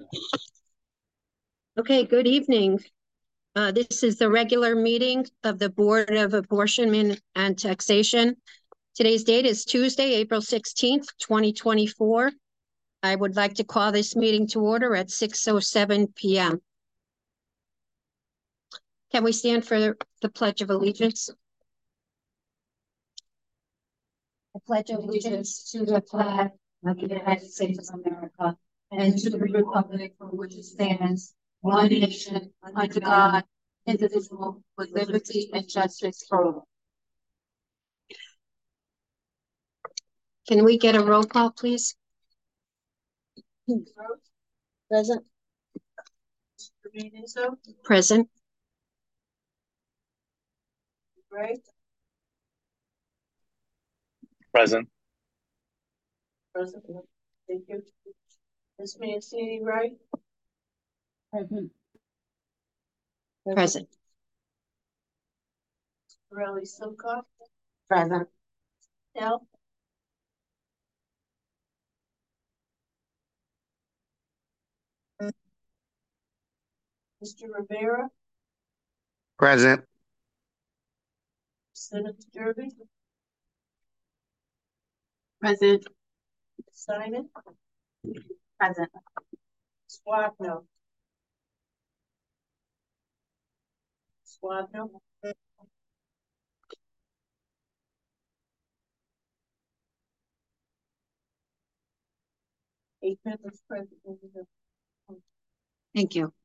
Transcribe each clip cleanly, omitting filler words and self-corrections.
Okay, good evening. This is the regular meeting of the Board of Apportionment and Taxation. Today's date is Tuesday, April 16th, 2024. I would like to call this meeting to order at 6:07 p.m. Can we stand for the Pledge of Allegiance? I pledge allegiance to the flag of the United States of America and to the republic for which it stands, one nation, under God, indivisible, with liberty and justice for all. Can we get a roll call, please? Present. Present. Right. Present. Present. Thank you. Ms. Mancini, right? Present. Present. Pirelli Silcock. Present. Al. Mr. Rivera. Present. Senator Derby. Present. Simon. Present. Swabno. Swabno. Eight members present. Thank you.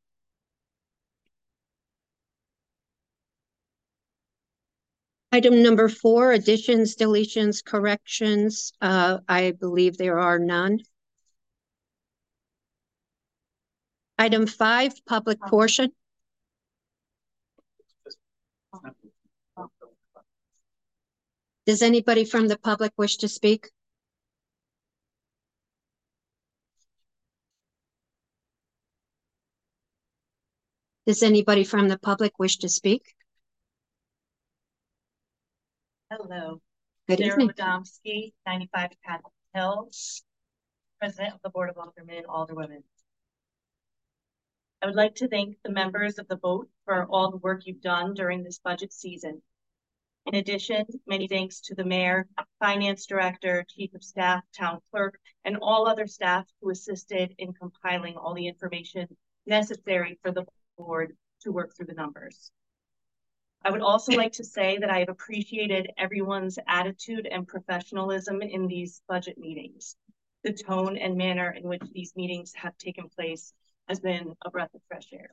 Item number 4, additions, deletions, corrections. I believe there are none. Item 5, public portion. Does anybody from the public wish to speak? Does anybody from the public wish to speak? Hello. Good Sarah evening. Wadomski, 95 Capitol Hill, President of the Board of Aldermen and Alderwomen. I would like to thank the members of the board for all the work you've done during this budget season. In addition, many thanks to the Mayor, Finance Director, Chief of Staff, Town Clerk, and all other staff who assisted in compiling all the information necessary for the board to work through the numbers. I would also like to say that I have appreciated everyone's attitude and professionalism in these budget meetings. The tone and manner in which these meetings have taken place has been a breath of fresh air.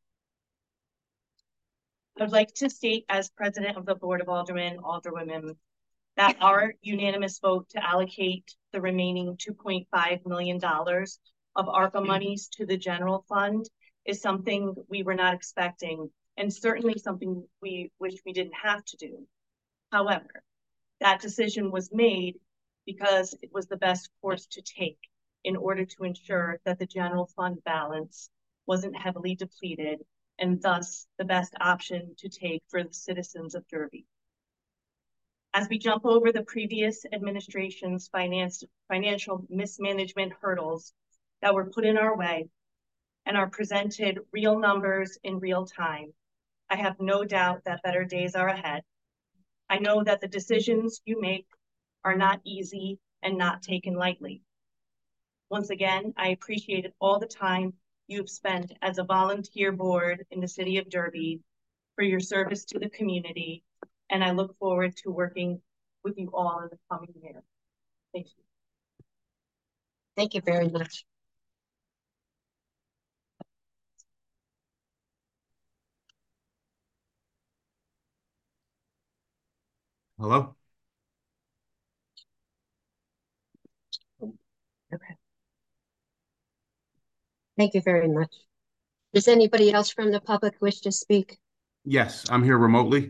I would like to state, as President of the Board of Aldermen and Alderwomen, that our unanimous vote to allocate the remaining $2.5 million of ARPA monies to the general fund is something we were not expecting, and certainly something we wish we didn't have to do. However, that decision was made because it was the best course to take in order to ensure that the general fund balance wasn't heavily depleted, and thus the best option to take for the citizens of Derby. As we jump over the previous administration's financial mismanagement hurdles that were put in our way and are presented real numbers in real time, I have no doubt that better days are ahead. I know that the decisions you make are not easy and not taken lightly. Once again, I appreciated all the time you've spent as a volunteer board in the city of Derby for your service to the community, and I look forward to working with you all in the coming year. Thank you. Thank you very much. Hello? Okay. Thank you very much. Does anybody else from the public wish to speak? Yes, I'm here remotely.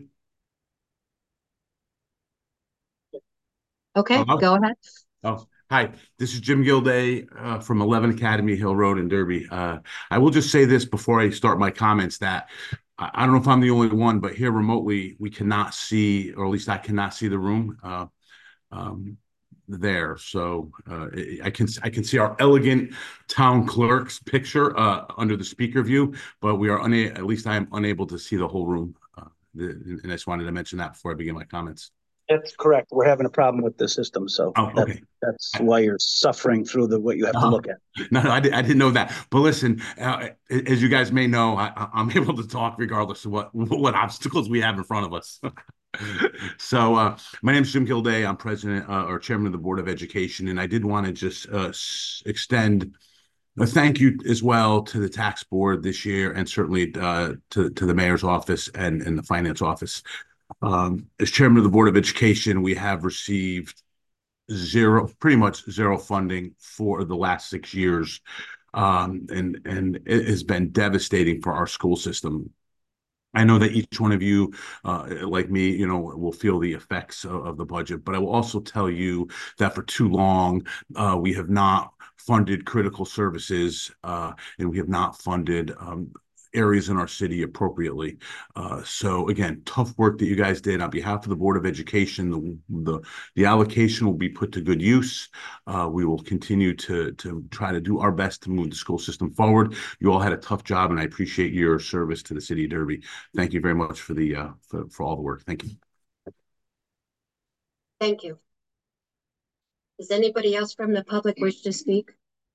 Okay, Hello? go ahead. Oh, hi. This is Jim Gilday from 11 Academy Hill Road in Derby. I will just say this before I start my comments that I don't know if I'm the only one, but here remotely, we cannot see, or at least I cannot see the room. there. So I can see our elegant town clerk's picture under the speaker view, but we are at least I am unable to see the whole room. And I just wanted to mention that before I begin my comments. That's correct. We're having a problem with the system, so okay. That's why you're suffering through what you have to look at. No, I didn't know that. But listen, as you guys may know, I'm able to talk regardless of what obstacles we have in front of us. So my name is Jim Gilday. I'm president or chairman of the Board of Education, and I did want to just extend a thank you as well to the tax board this year, and certainly to the mayor's office and the finance office. As chairman of the Board of Education, we have received pretty much zero funding for the last 6 years. And it has been devastating for our school system. I know that each one of you, like me, will feel the effects of the budget, but I will also tell you that for too long, we have not funded critical services, and we have not funded areas in our city appropriately. So again, tough work that you guys did on behalf of the Board of Education. The allocation will be put to good use. We will continue to try to do our best to move the school system forward. You all had a tough job, and I appreciate your service to the city of Derby. Thank you very much for all the work. Thank you. Thank you. Does anybody else from the public wish to speak?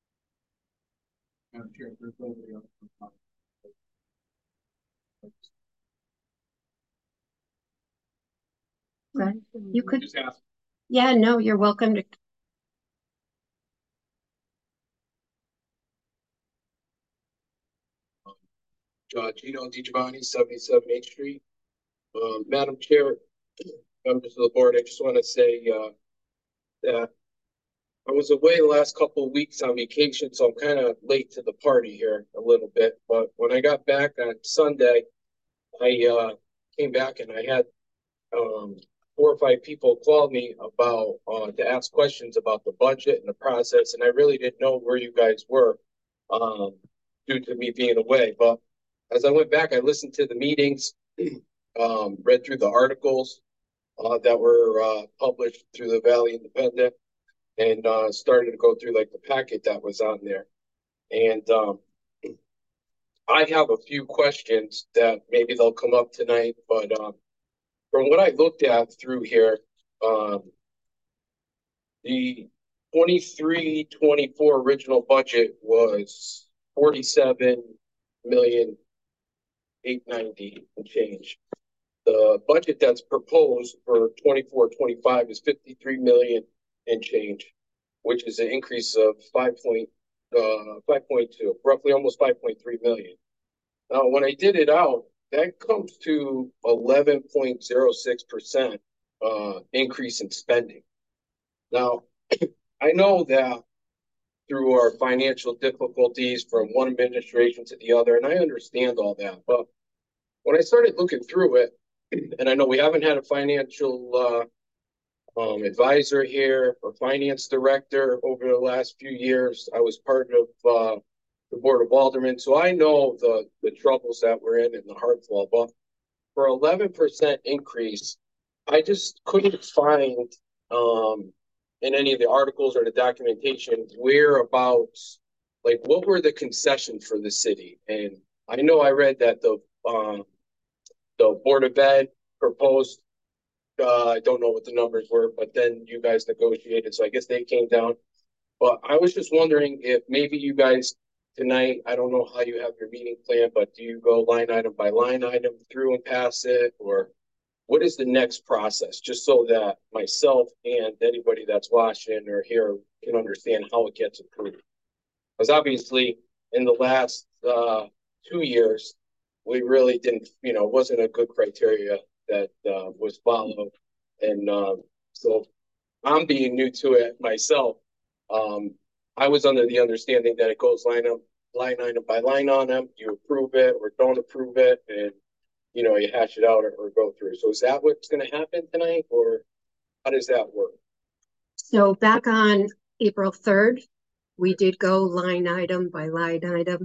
Okay. You could just ask. Yeah, no, you're welcome to. Gino DiGiovanni, 77 H Street. Madam Chair, members of the board, I just want to say that I was away the last couple of weeks on vacation, so I'm kind of late to the party here a little bit. But when I got back on Sunday, I came back and I had 4 or 5 people called me about to ask questions about the budget and the process, and I really didn't know where you guys were due to me being away. But as I went back, I listened to the meetings, read through the articles that were published through the Valley Independent, and started to go through like the packet that was on there. And I have a few questions that maybe they'll come up tonight, but from what I looked at through here, the 23-24 original budget was $47,890,000 and change. The budget that's proposed for 24-25 is $53 million and change, which is an increase of 5.2, roughly almost 5.3 million. Now, when I did it out, that comes to 11.06% increase in spending. Now, I know that through our financial difficulties from one administration to the other, and I understand all that, but when I started looking through it, and I know we haven't had a financial advisor here or finance director over the last few years. I was part of the Board of Aldermen, so I know the troubles that we're in and the hardfall. But for 11% increase, I just couldn't find in any of the articles or the documentation whereabouts, like what were the concessions for the city. And I know I read that the Board of Ed proposed, I don't know what the numbers were, but then you guys negotiated, so I guess they came down. But I was just wondering if maybe you guys tonight, I don't know how you have your meeting plan, but do you go line item by line item through and pass it, or what is the next process, just so that myself and anybody that's watching or here can understand how it gets approved? Because obviously in the last 2 years, we really didn't, wasn't a good criteria that was followed. And so I'm being new to it myself. I was under the understanding that it goes line item by line on them. You approve it or don't approve it, and you hash it out or go through. So is that what's going to happen tonight, or how does that work? So back on April 3rd, we did go line item by line item.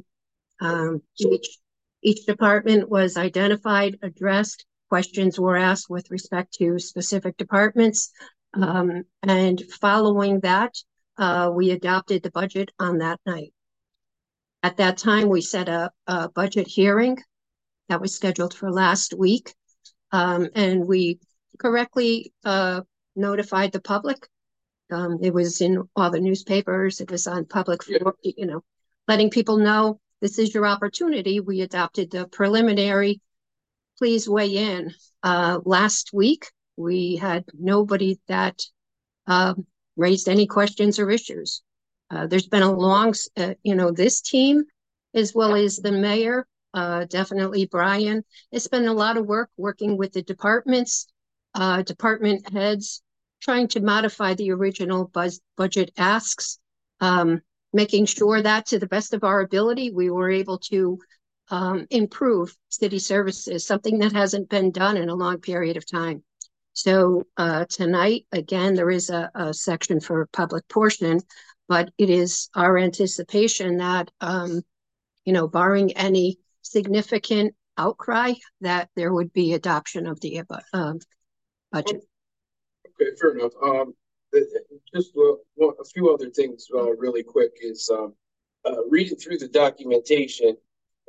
Each department was identified, addressed. Questions were asked with respect to specific departments. And following that, we adopted the budget on that night. At that time, we set a budget hearing that was scheduled for last week. And we correctly notified the public. It was in all the newspapers. It was on public, letting people know this is your opportunity. We adopted the preliminary. Please weigh in. Last week, we had nobody that raised any questions or issues. There's been a long, this team, as well as the mayor, definitely Brian. It's been a lot of work working with the departments, department heads, trying to modify the original budget asks, making sure that to the best of our ability, we were able to improve city services, something that hasn't been done in a long period of time. So tonight, again, there is a section for public portion, but it is our anticipation that, barring any significant outcry, that there would be adoption of the budget. Okay, fair enough. Just a few other things really quick is reading through the documentation,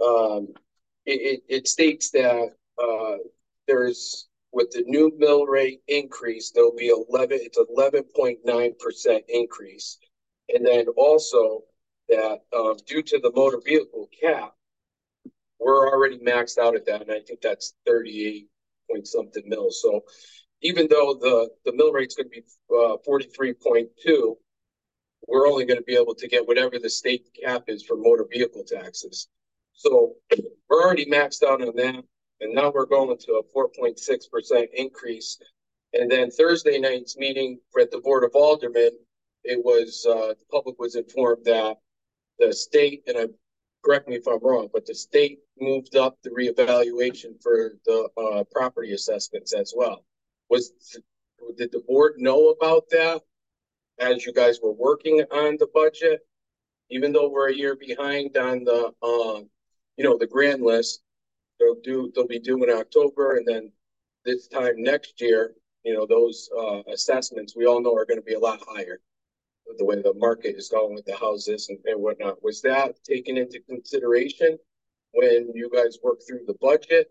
it states that there's, with the new mill rate increase, there'll be 11.9% increase. And then also that due to the motor vehicle cap, we're already maxed out at that, and I think that's 38 point something mils. So even though the mill rate's going to be 43.2, we're only going to be able to get whatever the state cap is for motor vehicle taxes. So we're already maxed out on that, and now we're going to a 4.6% increase. And then Thursday night's meeting at the Board of Aldermen, it was the public was informed that the state, and correct me if I'm wrong, but the state moved up the reevaluation for the property assessments as well. Did the board know about that as you guys were working on the budget? Even though we're a year behind on the the grand list, they'll be due in October, and then this time next year, those assessments we all know are going to be a lot higher with the way the market is going with the houses and whatnot. Was that taken into consideration when you guys worked through the budget?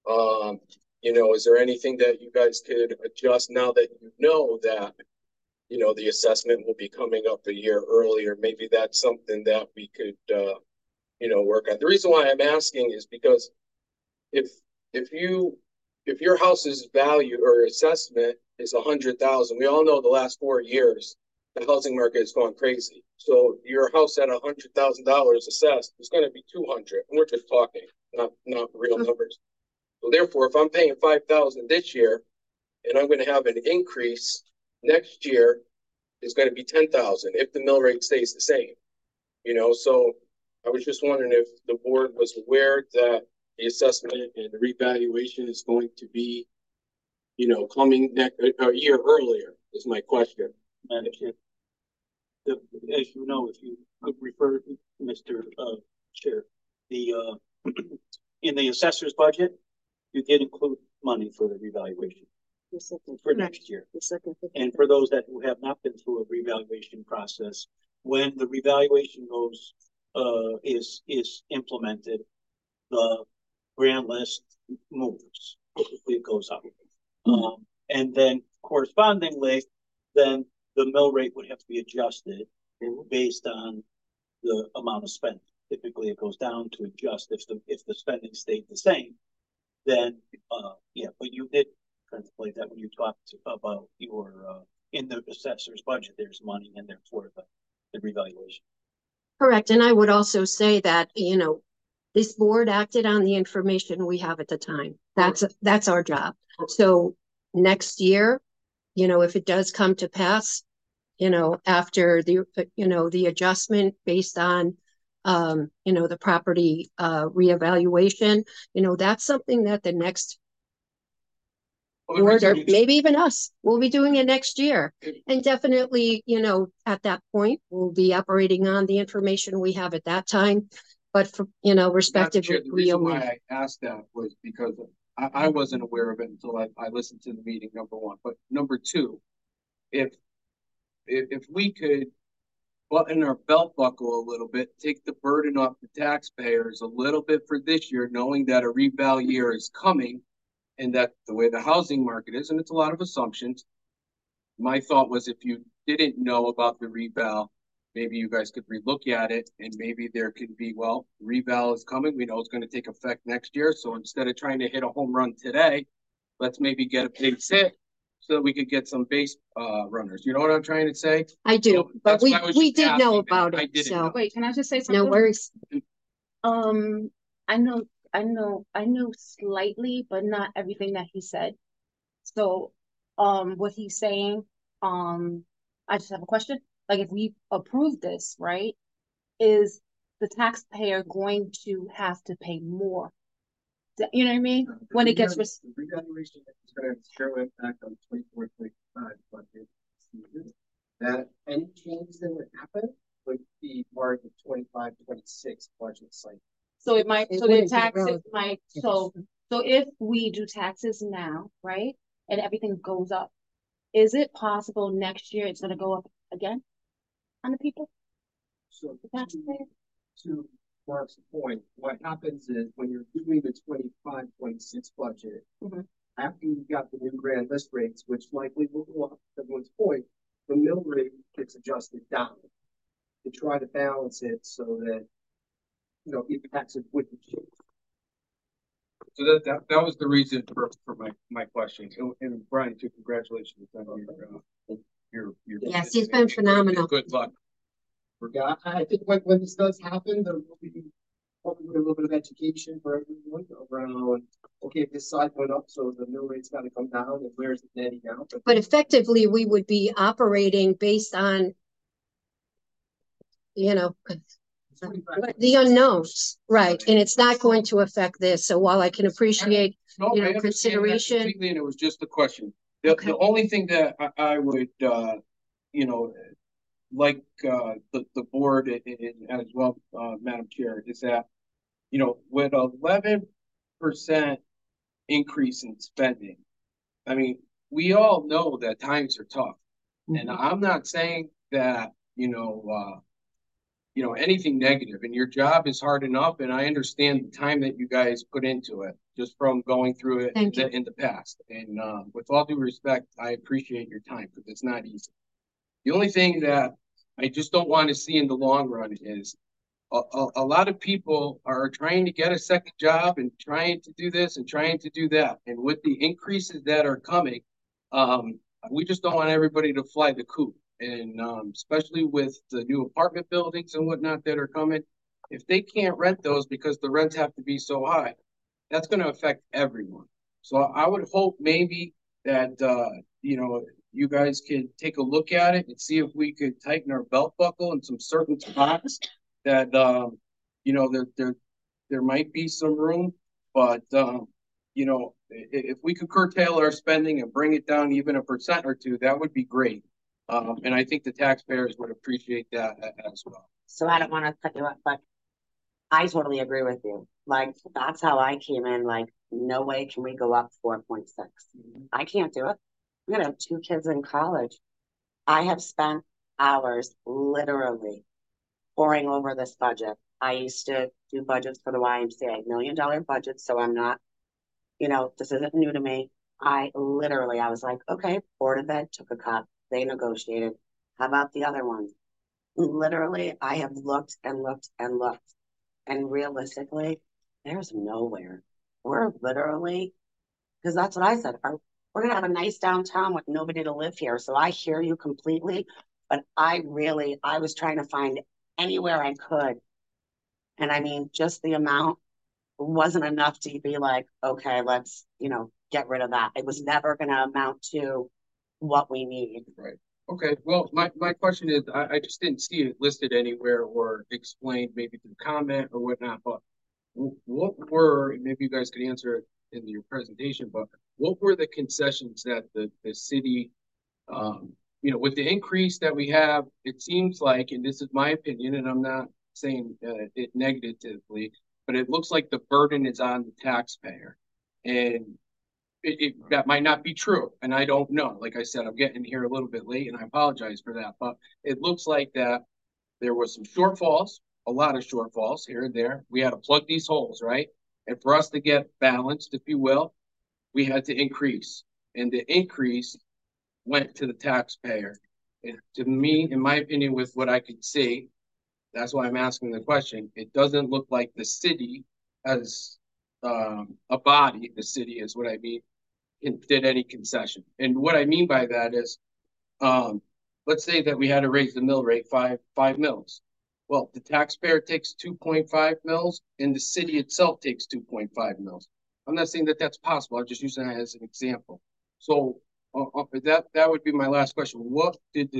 Is there anything that you guys could adjust now that that the assessment will be coming up a year earlier? Maybe that's something that we could work on. The reason why I'm asking is because if your house's value or assessment is 100,000, we all know the last 4 years the housing market has gone crazy. So your house at $100,000 assessed is going to be 200, and we're just talking, not real numbers. So therefore, if I'm paying 5,000 this year, and I'm going to have an increase next year, is going to be 10,000 if the mill rate stays the same. So I was just wondering if the board was aware that the assessment and the revaluation is going to be, coming a year earlier. Is my question. Madam Chair. As you know, if you could refer, Mr. Chair, in the assessor's budget, you did include money for the revaluation for next year. And for those who have not been through a revaluation process, when the revaluation goes is implemented, the grand list moves. Typically, it goes up, and then correspondingly, then the mill rate would have to be adjusted based on the amount of spending. Typically, it goes down to adjust if the spending stayed the same. Then, but you did contemplate that when you talked about your in the assessor's budget, there's money in there for the revaluation. Correct, and I would also say that this board acted on the information we have at the time. That's our job. So next year, if it does come to pass, after the adjustment based on the property reevaluation, that's something that the next board, or maybe even us, will be doing it next year. And definitely, at that point, we'll be operating on the information we have at that time. But for respectively, the reason why I asked that was because I wasn't aware of it until I listened to the meeting, number one. But number two, if we could button our belt buckle a little bit, take the burden off the taxpayers a little bit for this year, knowing that a reval year is coming and that the way the housing market is, and it's a lot of assumptions. My thought was if you didn't know about the reval, maybe you guys could relook at it and maybe there could be, well, reval is coming. We know it's going to take effect next year. So instead of trying to hit a home run today, let's maybe get a base hit so that we could get some base runners. You know what I'm trying to say? I do, So but that's why I was we just did know asking that. about I it, didn't so know. Wait, can I just say something? no worries. I know slightly, but not everything that he said. So, what he's saying, I just have a question. Like, if we approve this, right, is the taxpayer going to have to pay more? You know what I mean? When it gets The revaluation is going to have zero impact on 24-25 budget season. That any change that would happen would be part of the 25-26 budget cycle. so it might, It so the wouldn't be taxes relevant. might, so if we do taxes now, right, and everything goes up, is it possible next year it's gonna go up again on the people? So The taxpayer? to Mark's point, what happens is when you're doing the 25-26 budget, Mhm. after you've got the new grand list rates, which likely will go up, to everyone's point, the mill rate gets adjusted down to try to balance it so that, you know, if taxes wouldn't change. So that was the reason for my question. And Brian, too, congratulations on your Yes, he's been phenomenal. Good luck. Yeah, I think when this does happen, there will be probably a little bit of education for everyone around, okay, if this side went up, so the mill rate's got to come down, and where's it netting out? But effectively, we would be operating based on, you know, the unknowns, right? And it's not going to affect this. So while I can appreciate, No, you know, I understand that consideration. completely, and it was just a question. Okay. The only thing that I would, you know, like the board and as well, Madam Chair, is that, you know, with 11% increase in spending, I mean, we all know that times are tough. And I'm not saying that, anything negative, and your job is hard enough, and I understand the time that you guys put into it, just from going through it Thank you. in the past. And with all due respect, I appreciate your time, because it's not easy. The only thing that I just don't want to see in the long run is a lot of people are trying to get a second job and trying to do this and trying to do that. And with the increases that are coming, we just don't want everybody to fly the coop. And especially with the new apartment buildings and whatnot that are coming, if they can't rent those because the rents have to be so high, that's going to affect everyone. So I would hope maybe that, you guys can take a look at it and see if we could tighten our belt buckle in some certain spots that, there might be some room, but, if we could curtail our spending and bring it down even 1% or 2%, that would be great. And I think the taxpayers would appreciate that as well. So I don't want to cut you off, but I totally agree with you. Like, that's how I came in. Like, no way can we go up 4.6. I can't do it. I'm gonna have 2 kids in college. I have spent hours literally poring over this budget. I used to do budgets for the YMCA, $1 million budgets. So I'm not, this isn't new to me. I was like, okay, Board of Ed took a cut. They negotiated. How about the other ones? Literally, I have looked and looked and looked. And realistically, there's nowhere. We're literally, because that's what I said. We're going to have a nice downtown with nobody to live here. So I hear you completely. But I was trying to find anywhere I could. And I mean, just the amount wasn't enough to be like, okay, let's, get rid of that. It was never going to amount to what we need. Right. Okay. Well, my question is, I just didn't see it listed anywhere or explained maybe through comment or whatnot, but what were, maybe you guys could answer it in your presentation, but what were the concessions that the city, with the increase that we have, it seems like, and this is my opinion, and I'm not saying it negatively, but it looks like the burden is on the taxpayer. And that might not be true, and I don't know. Like I said, I'm getting here a little bit late, and I apologize for that. But it looks like that there was some shortfalls, a lot of shortfalls here and there. We had to plug these holes, right? And for us to get balanced, if you will, we had to increase, and the increase went to the taxpayer. And to me, in my opinion, with what I could see, that's why I'm asking the question. It doesn't look like the city as a body, the city is what I mean, did any concession. And what I mean by that is, let's say that we had to raise the mill rate five mils. Well, the taxpayer takes 2.5 mils and the city itself takes 2.5 mils. I'm not saying that that's possible. I'm just using that as an example. So that would be my last question. What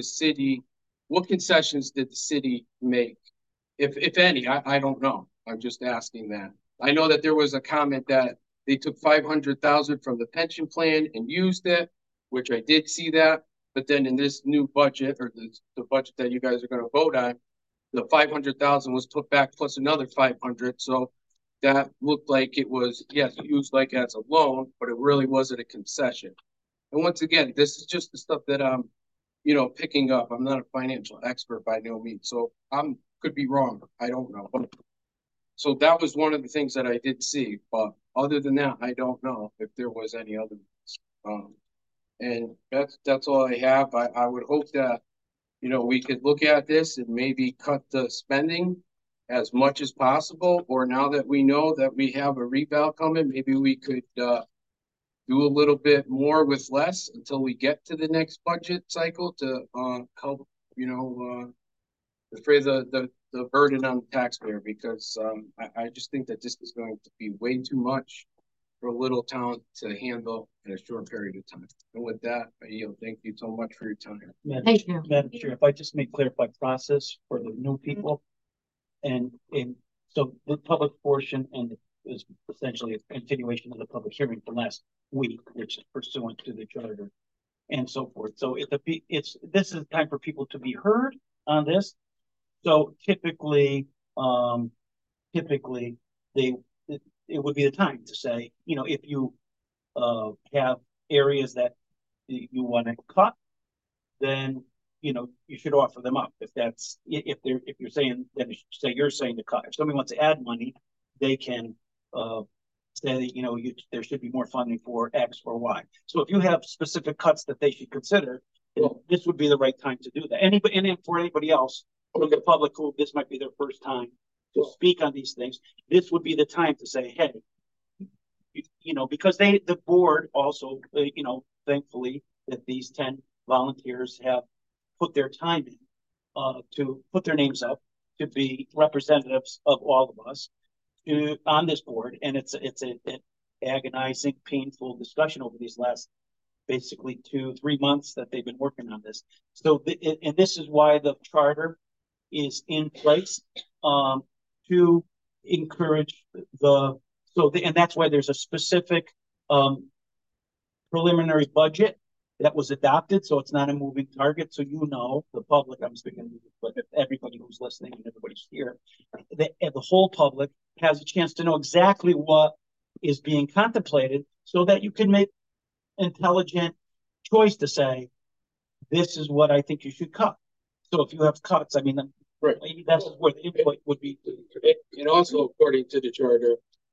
concessions did the city make? If any, I don't know. I'm just asking that. I know that there was a comment that they took 500,000 from the pension plan and used it, which I did see that. But then in this new budget, or the budget that you guys are going to vote on, the 500,000 was put back plus another 500. So that looked like it was, yes, used like as a loan, but it really wasn't a concession. And once again, this is just the stuff that I'm, picking up. I'm not a financial expert by no means, so could be wrong. I don't know. So that was one of the things that I did see. But other than that, I don't know if there was any other. And that's all I have. I would hope that, we could look at this and maybe cut the spending as much as possible. Or now that we know that we have a reval coming, maybe we could do a little bit more with less until we get to the next budget cycle to help, defray the burden on the taxpayer, because I just think that this is going to be way too much for a little town to handle in a short period of time. And with that, I yield. Thank you so much for your time. Thank you. Madam Chair, if I just may clarify process for the new people, and so the public portion and is essentially a continuation of the public hearing from last week, which is pursuant to the charter and so forth. So this is time for people to be heard on this. So typically it would be the time to say, if you have areas that you want to cut, then you should offer them up. If you're saying, then you're saying to cut. If somebody wants to add money, they can say that there should be more funding for X or Y. So if you have specific cuts that they should consider, this would be the right time to do that. And for anybody else from the public who this might be their first time to speak on these things, this would be the time to say, hey, because the board also, thankfully that these 10 volunteers have put their time in to put their names up to be representatives of all of us on this board. And it's an agonizing, painful discussion over these last basically 2-3 months that they've been working on this. So, and this is why the charter is in place to encourage and that's why there's a specific preliminary budget that was adopted, so it's not a moving target. So the public, I'm speaking, but everybody who's listening and everybody's here, the whole public has a chance to know exactly what is being contemplated, so that you can make intelligent choice to say, this is what I think you should cut. So if you have cuts, right, that's where the input would be. And also, according to the charter,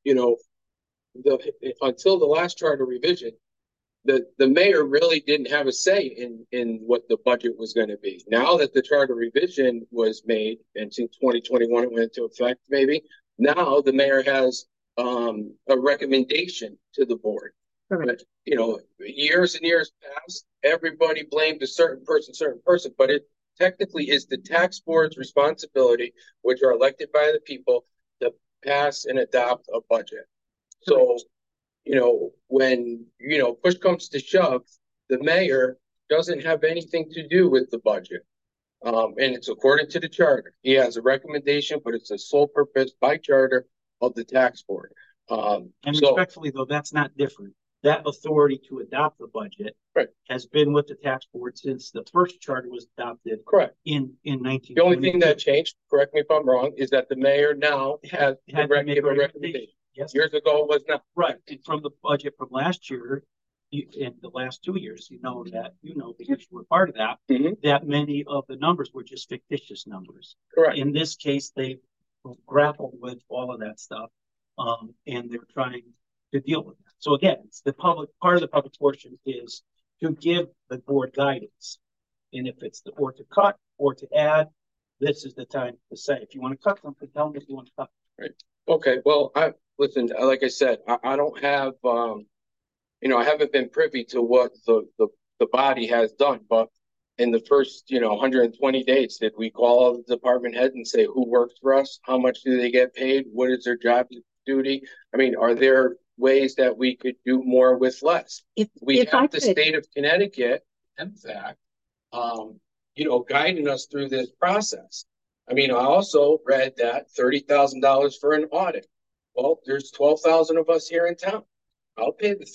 until the last charter revision, the mayor really didn't have a say in what the budget was going to be. Now that the charter revision was made, and since 2021 it went into effect, maybe now the mayor has a recommendation to the board. But, years and years past, everybody blamed a certain person, but it technically is the tax board's responsibility, which are elected by the people, to pass and adopt a budget. So, when, push comes to shove, the mayor doesn't have anything to do with the budget. And it's according to the charter. He has a recommendation, but it's a sole purpose by charter of the tax board. And respectfully, though, that's not different. That authority to adopt the budget has been with the tax board since the first charter was adopted. Correct. In 19. The only thing that changed, correct me if I'm wrong, is that the mayor now has to give a recommendation. Yes. Years ago it was not. Right. And from the budget from last year, in the last 2 years, because you were part of that, that many of the numbers were just fictitious numbers. Correct. In this case, they grappled with all of that stuff, and they're trying to deal with that. So again, it's part of the public portion is to give the board guidance. And if it's or to cut or to add, this is the time to say. If you want to cut something, tell me if you want to cut. Right. Okay. Well, listen, like I said, I don't have, I haven't been privy to what the body has done, but in the first, 120 days, did we call all the department heads and say who works for us? How much do they get paid? What is their job duty? I mean, are there ways that we could do more with less? If the state of Connecticut, in fact, guiding us through this process. I mean, I also read that $30,000 for an audit. Well, there's 12,000 of us here in town. I'll pay the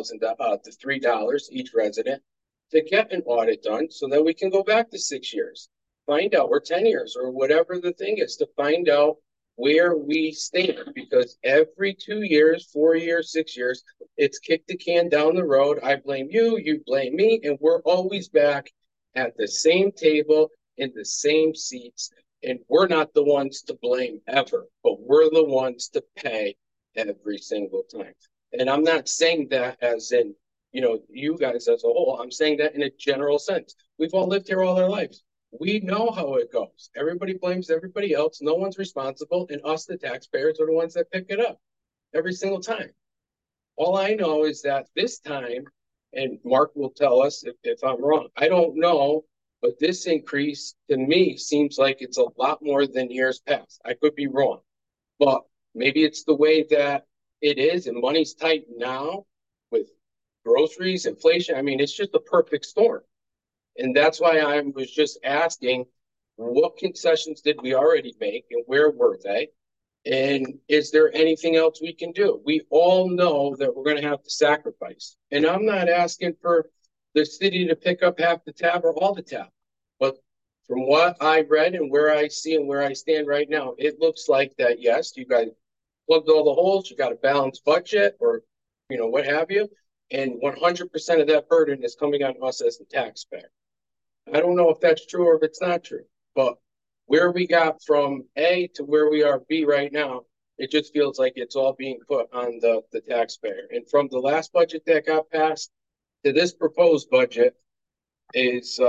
$3 each resident to get an audit done, so that we can go back to 6 years, find out, or 10 years, or whatever the thing is, to find out where we stand. Because every 2 years, 4 years, 6 years, it's kicked the can down the road. I blame you, you blame me, and we're always back at the same table in the same seats. And we're not the ones to blame ever, but we're the ones to pay every single time. And I'm not saying that as in, you guys as a whole. I'm saying that in a general sense. We've all lived here all our lives. We know how it goes. Everybody blames everybody else. No one's responsible. And us, the taxpayers, are the ones that pick it up every single time. All I know is that this time, and Mark will tell us if I'm wrong, I don't know, but this increase to me seems like it's a lot more than years past. I could be wrong, but maybe it's the way that it is, and money's tight now with groceries, inflation. I mean, it's just a perfect storm. And that's why I was just asking, what concessions did we already make and where were they? And is there anything else we can do? We all know that we're going to have to sacrifice. And I'm not asking for the city to pick up half the tab or all the tab. But from what I read and where I see and where I stand right now, it looks like that, yes, you guys plugged all the holes, you got a balanced budget, or, what have you. And 100% of that burden is coming on us as the taxpayer. I don't know if that's true or if it's not true, but where we got from A to where we are B right now, it just feels like it's all being put on the taxpayer. And from the last budget that got passed to this proposed budget is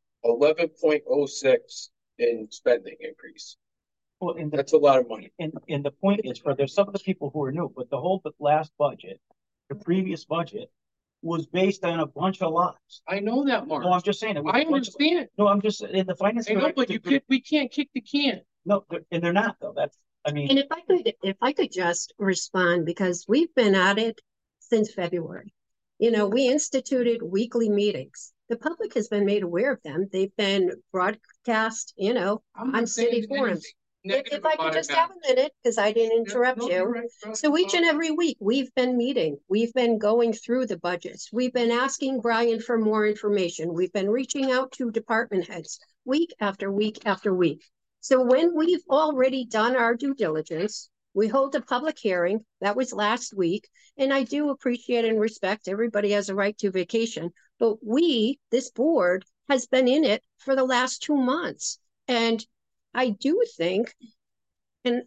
11.06 in spending increase. Well, that's a lot of money. And the point is, there's some of the people who are new, but the whole last budget, the previous budget, was based on a bunch of lies. I know that, Mark. No, I'm just saying. I understand. No, I'm just in the finance. I know, but we can't kick the can. No, and they're not though. And if I could just respond, because we've been at it since February. We instituted weekly meetings. The public has been made aware of them. They've been broadcast, on city forums. If I could just have a minute, because I didn't interrupt you. Right. So each and every week, we've been meeting. We've been going through the budgets. We've been asking Brian for more information. We've been reaching out to department heads week after week after week. So when we've already done our due diligence, we hold a public hearing. That was last week. And I do appreciate and respect everybody has a right to vacation. But this board, has been in it for the last 2 months. And I do think, and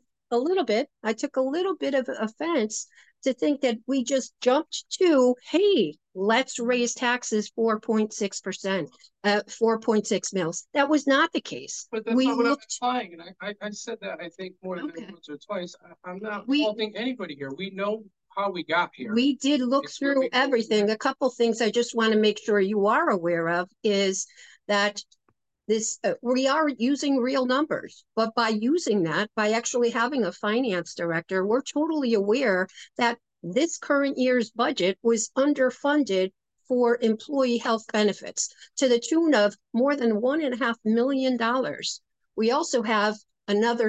I took a little bit of offense to think that we just jumped to, hey, let's raise taxes 4.6%, 4.6 mils. That was not the case. But that's not what I'm implying, and I said that, I think, more than once or twice. I'm not faulting anybody here. We know how we got here. We did look through everything. A couple things I just want to make sure you are aware of is that we are using real numbers, but by using that, by actually having a finance director, we're totally aware that this current year's budget was underfunded for employee health benefits to the tune of more than $1.5 million. We also have another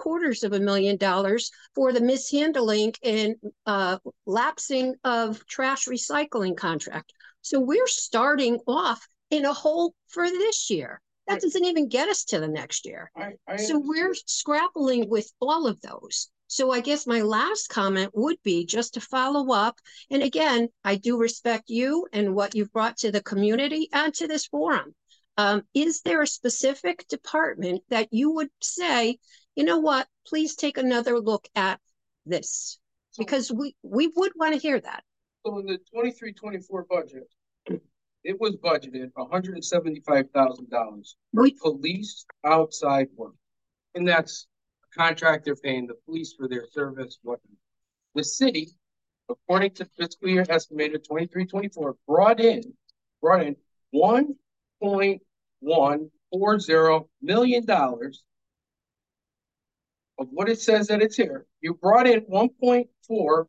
$750,000 for the mishandling and lapsing of trash recycling contract. So we're starting off in a hole for this year. That doesn't even get us to the next year. So we're scrapping with all of those. So I guess my last comment would be just to follow up. And again, I do respect you and what you've brought to the community and to this forum. Is there a specific department that you would say, you know what, please take another look at this? Because we would want to hear that. So in the 23-24 budget, it was budgeted $175,000 for police outside work. And that's a contractor paying the police for their service. The city, according to fiscal year estimated 23-24, brought in $1.140 million of what it says that it's here. You brought in 1.140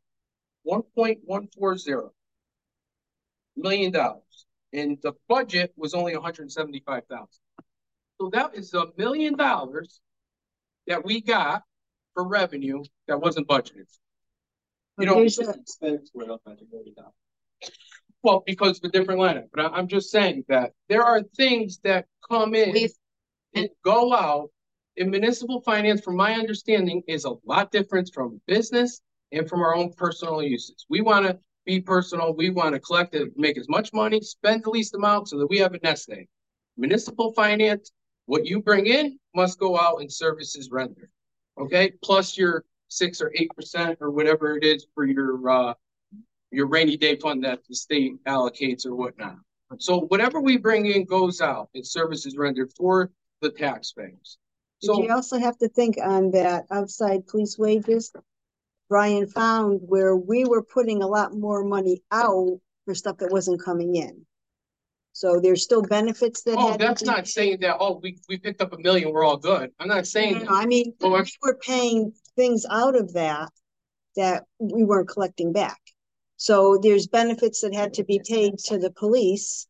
million dollars, and the budget was only 175,000. So that is $1 million that we got for revenue that wasn't budgeted. You know, Expense went up by $1 million. well, because of a different line item. But I'm just saying that there are things that come in and go out. In municipal finance, from my understanding, is a lot different from business and from our own personal uses. We want to be personal. We want to collect and make as much money, spend the least amount so that we have a nest egg. Municipal finance, what you bring in must go out and services rendered. Okay, plus your 6 or 8% or whatever it is for your rainy day fund that the state allocates or whatnot. So whatever we bring in goes out. It's services rendered for the taxpayers. So you also have to think on that outside police wages. Brian found where we were putting a lot more money out for stuff that wasn't coming in. So there's still benefits that. Oh, that's not saying that, oh, we picked up $1 million, we're all good. I'm not saying that. I mean, we were paying things out of that we weren't collecting back. So there's benefits that had to be paid to the police.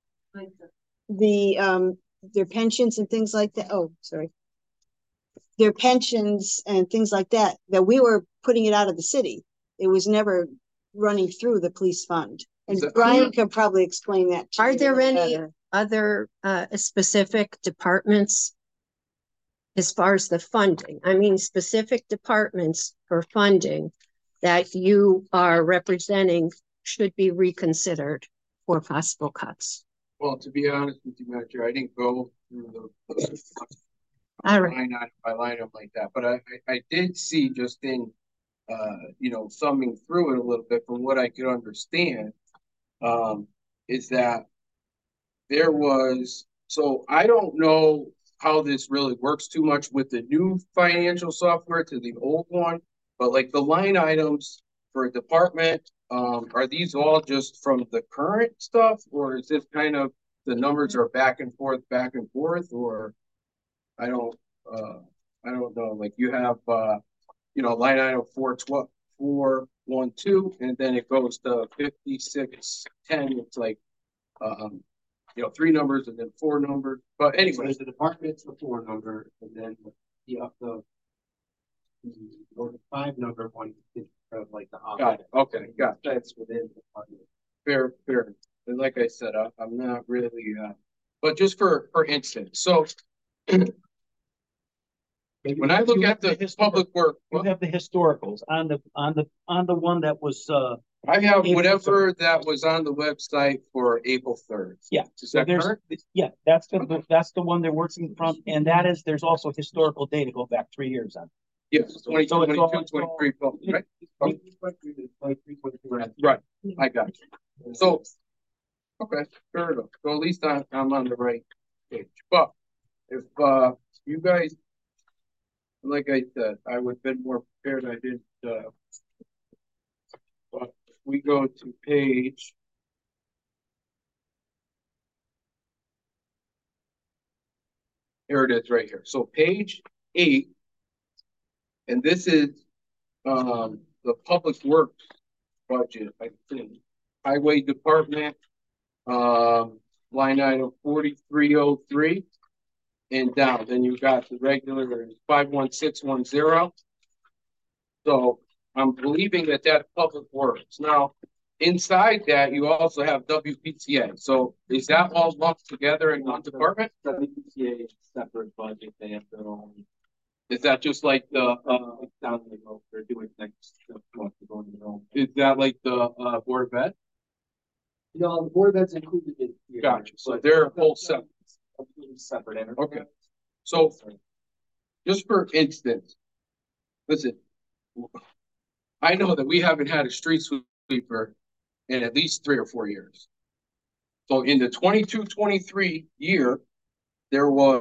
Their pensions and things like that. Oh, sorry. Their pensions and things like that we were putting it out of the city. It was never running through the police fund. And Brian could probably explain that. Are there any other specific departments as far as the funding? I mean, specific departments for funding that you are representing should be reconsidered for possible cuts? Well, to be honest with you, Manager, I didn't go through the All right. line item by line item like that, but I did see just in thumbing through it a little bit from what I could understand, is that there was, so I don't know how this really works too much with the new financial software to the old one, but like the line items for a department, are these all just from the current stuff, or is this kind of the numbers are back and forth, or I don't know. Like you have, line item 412, and then it goes to 5610. It's like, 3 numbers and then 4 numbers. But anyway, the department's the 4 number, and then the 5 number one is like the opposite. Got it. Okay, got it. That's within the department. Fair. And like I said, I'm not really, but just for instance, so when I look at the public work, you have the historicals on the one that was. I have whatever that was on the website for April 3rd. Yeah, is that correct? Yeah, that's the one they're working from, and there's also historical data go back 3 years on. Yes, 22, 23, right? Right, I got you. So, okay, fair enough. So at least I'm on the right page. But if you guys, like I said, I would have been more prepared. I didn't. But we go to page. Here it is right here. So page 8. And this is the public works budget, I think. Highway Department, line item 4303 and down. Then you got the regular 51610. So I'm believing that public works. Now, inside that, you also have WPCA. So is that all lumped together in one department? WPCA is a separate budget. They have their own Is that just like the, Down the road, they're doing things. is that like the, Board of Ed? You know, the board that's included in. here, Gotcha. So but they're a whole separate. completely separate entity. Okay. So just for instance, listen, I know that we haven't had a street sweeper in at least 3 or 4 years. So in the 22-23 year, there was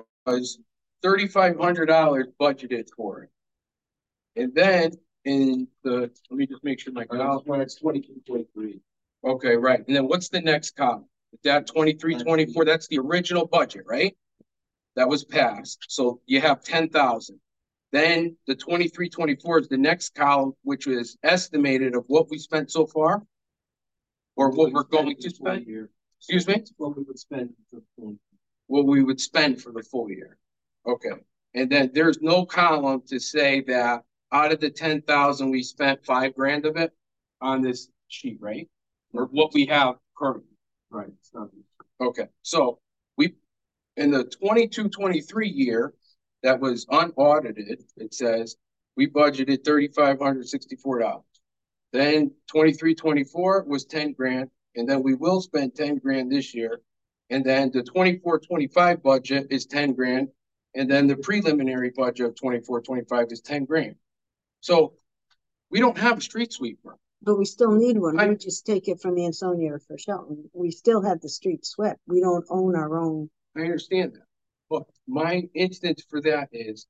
$3,500 budgeted for it. And then in the, let me just make sure my. When it's 22-23. Okay, right. And then what's the next column? That 23-24, that's the original budget, right? That was passed. So you have 10,000. Then the 23-24 is the next column, which is estimated of what we spent so far. Or what we're going to spend. Excuse me? What we would spend for the full. What we would spend for the full year. Okay. And then there's no column to say that out of the 10,000, we spent $5,000 of it on this sheet, right? Or what we have currently. Right. It's not. Okay. So we, in the 22-23 year that was unaudited, it says we budgeted $3,564. Then 23-24 was 10 grand. And then we will spend 10 grand this year. And then the 24-25 budget is 10 grand. And then the preliminary budget of 24-25 is 10 grand. So we don't have a street sweeper. But we still need one. We just take it from Ansonia for Shelton. We still have the street swept. We don't own our own. I understand that. But my instance for that is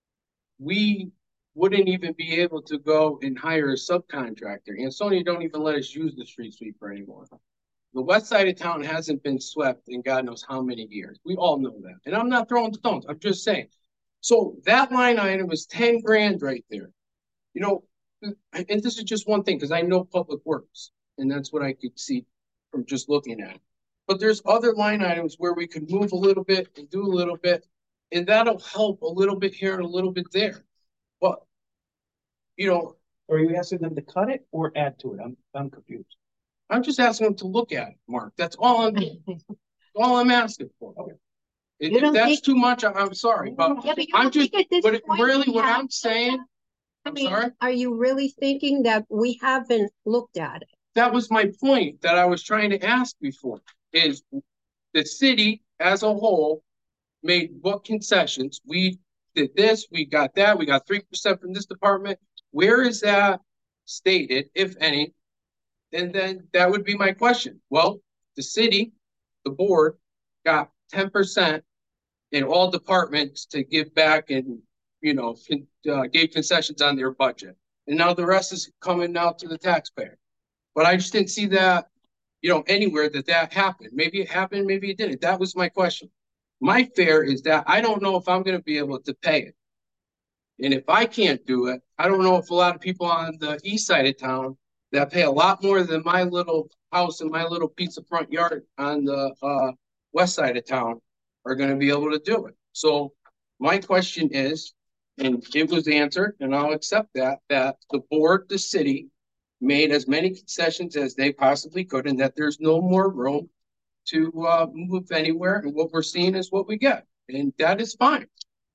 we wouldn't even be able to go and hire a subcontractor. Ansonia don't even let us use the street sweeper anymore. The west side of town hasn't been swept in God knows how many years. We all know that. And I'm not throwing stones. I'm just saying. So that line item is 10 grand right there. You know, and this is just one thing because I know public works and that's what I could see from just looking at it. But there's other line items where we could move a little bit and do a little bit, and that'll help a little bit here and a little bit there. But, you know. Are you asking them to cut it or add to it? I'm confused. I'm just asking them to look at it, Mark. That's all I'm asking for. Okay. If that's too much, I'm sorry, but Yeah, but I'm just, but really we what have I'm saying, I I'm mean, sorry? are you really thinking that we haven't looked at it? That was my point that I was trying to ask before, is the city as a whole made what concessions? We did this, we got that, we got 3% from this department. Where is that stated, if any? And then that would be my question. Well, the city, the board, got 10% in all departments to give back and, you know, gave concessions on their budget. And now the rest is coming out to the taxpayer. But I just didn't see that, you know, anywhere that happened. Maybe it happened, maybe it didn't. That was my question. My fear is that I don't know if I'm going to be able to pay it. And if I can't do it, I don't know if a lot of people on the east side of town that pay a lot more than my little house and my little piece of front yard on the west side of town are going to be able to do it. So my question is, and it was answered, and I'll accept that the board, the city, made as many concessions as they possibly could, and that there's no more room to move anywhere. And what we're seeing is what we get, and that is fine.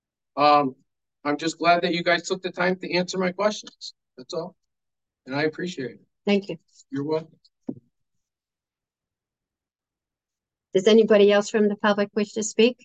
I'm just glad that you guys took the time to answer my questions. That's all. And I appreciate it. Thank you. You're welcome. Does anybody else from the public wish to speak?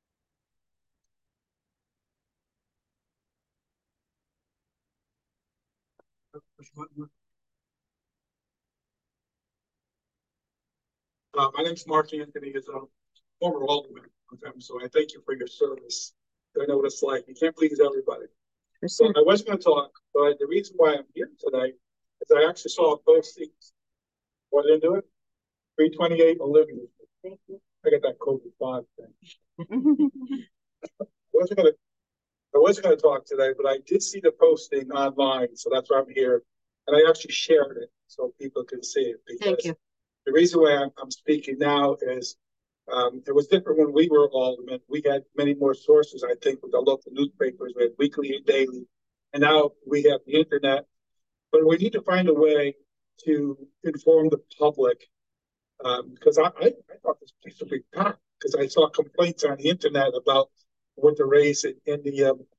My name's Mark Anthony, is a former alderman of them, so I thank you for your service. I know what it's like. You can't please everybody. So I was going to talk, but the reason why I'm here today is I actually saw both seats. Why didn't do it? 328 Olivia. Thank you. I got that COVID-5 thing. I wasn't going to talk today, but I did see the posting online, so that's why I'm here. And I actually shared it so people can see it. Thank you. The reason why I'm speaking now is it was different when we were aldermen. We had many more sources, I think, with the local newspapers. We had weekly and daily. And now we have the internet. But we need to find a way to inform the public because I thought this place would be packed because I saw complaints on the internet about what the race in the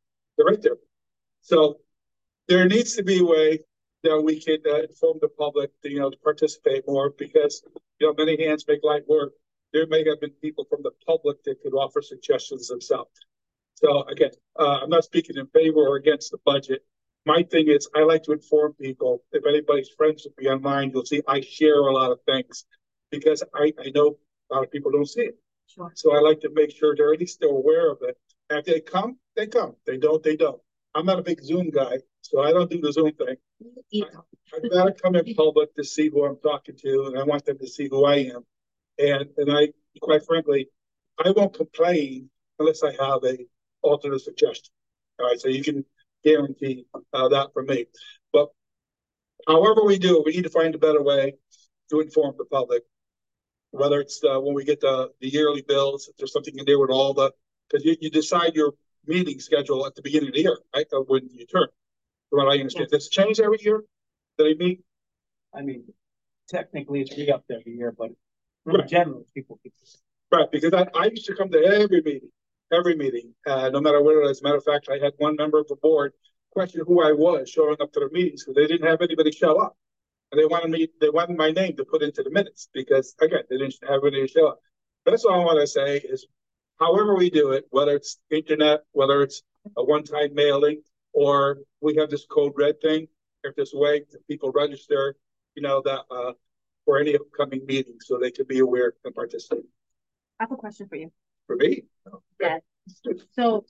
They're right there. So there needs to be a way that we can inform the public, to participate more, because, many hands make light work. There may have been people from the public that could offer suggestions themselves. So again, I'm not speaking in favor or against the budget. My thing is, I like to inform people. If anybody's friends with me online, you'll see I share a lot of things because I know a lot of people don't see it. Sure. So I like to make sure they're at least still aware of it. And if they come, they come. They don't, they don't. I'm not a big Zoom guy, so I don't do the Zoom thing. I'd rather come in public to see who I'm talking to, and I want them to see who I am. And I, quite frankly, I won't complain unless I have a alternate suggestion. All right, so you can guarantee that for me. But however we do, we need to find a better way to inform the public. Whether it's when we get the yearly bills, if there's something in there with all the, because you decide your meeting schedule at the beginning of the year, right? When you turn. From what I understand, does it change every year that they meet? I mean, technically it's re-upped every year, but in general, people keep this. Right, because I used to come to every meeting, no matter what it is. As a matter of fact, I had one member of the board question who I was showing up to the meetings because they didn't have anybody show up. And they wanted my name to put into the minutes because, again, they didn't have anybody show up. That's all I want to say is, however we do it, whether it's internet, whether it's a one-time mailing, or we have this code red thing, if there's a way that people register, that for any upcoming meetings so they can be aware and participate. I have a question for you. For me? Yes. So,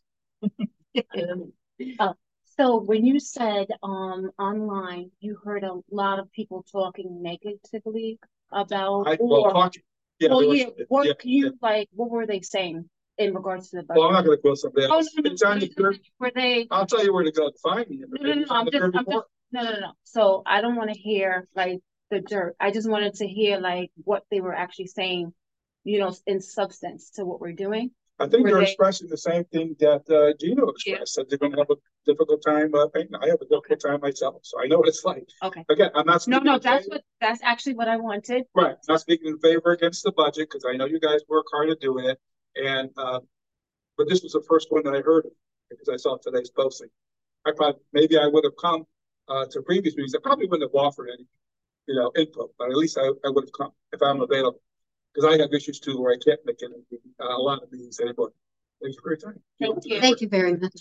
so when you said online, you heard a lot of people talking negatively about talking. Yeah, what were they saying in regards to the budget? Well, I'm not going to quote somebody else. Oh, no, it's on the were they? I'll tell you where to go to find me. No. So I don't want to hear like the dirt. I just wanted to hear like what they were actually saying, in substance to what we're doing. I think they're expressing the same thing that Gino expressed, that they're going to have a difficult time. I have a difficult time myself, so I know what it's like. Okay. Again, I'm not speaking. No, that's actually what I wanted. Right. I'm not speaking in favor against the budget because I know you guys work hard at doing it. And but this was the first one that I heard of because I saw today's posting. I thought maybe I would have come to previous meetings. I probably wouldn't have offered any, input, but at least I would have come if I'm available. Because I have issues too where I can't make a lot of meetings anymore. Thanks for your time. Thank you. Thank you very much.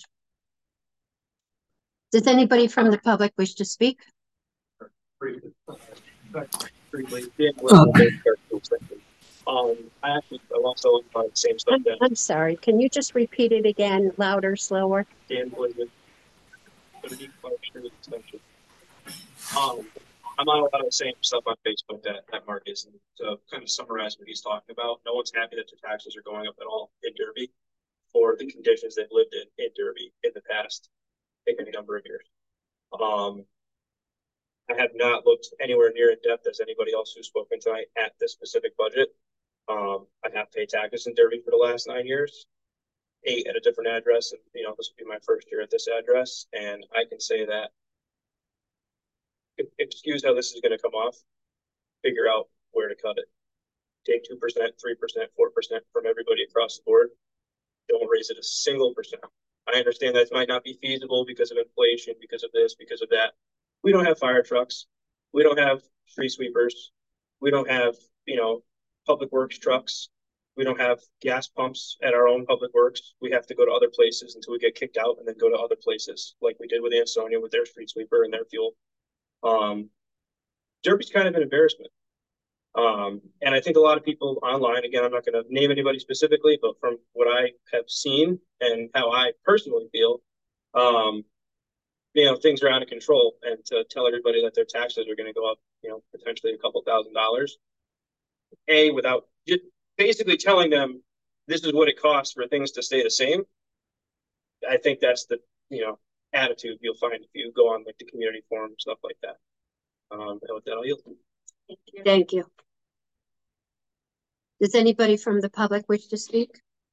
Does anybody from the public wish to speak? I also the same stuff. I'm sorry. Can you just repeat it again, louder, slower? Dan Blazin, I'm not allowed to say stuff on Facebook that Mark isn't. To kind of summarize what he's talking about, no one's happy that their taxes are going up at all in Derby for the conditions they've lived in Derby in the past, any number of years. I have not looked anywhere near in depth as anybody else who's spoken tonight at this specific budget. I have paid taxes in Derby for the last 9 years, 8 at a different address, and this will be my first year at this address, and I can say that. Excuse how this is going to come off. Figure out where to cut it. Take 2%, 3%, 4% from everybody across the board. Don't raise it a single percent. I understand that might not be feasible because of inflation, because of this, because of that. We don't have fire trucks. We don't have street sweepers. We don't have, public works trucks. We don't have gas pumps at our own public works. We have to go to other places until we get kicked out and then go to other places like we did with Ansonia with their street sweeper and their fuel. Derby's kind of an embarrassment. And I think a lot of people online, again, I'm not going to name anybody specifically, but from what I have seen and how I personally feel, things are out of control. And to tell everybody that their taxes are going to go up, potentially a couple $1,000s, without just basically telling them this is what it costs for things to stay the same. I think that's the, attitude you'll find if you go on like the community forum, stuff like that. And with that, I'll yield. Thank you. Does anybody from the public wish to speak?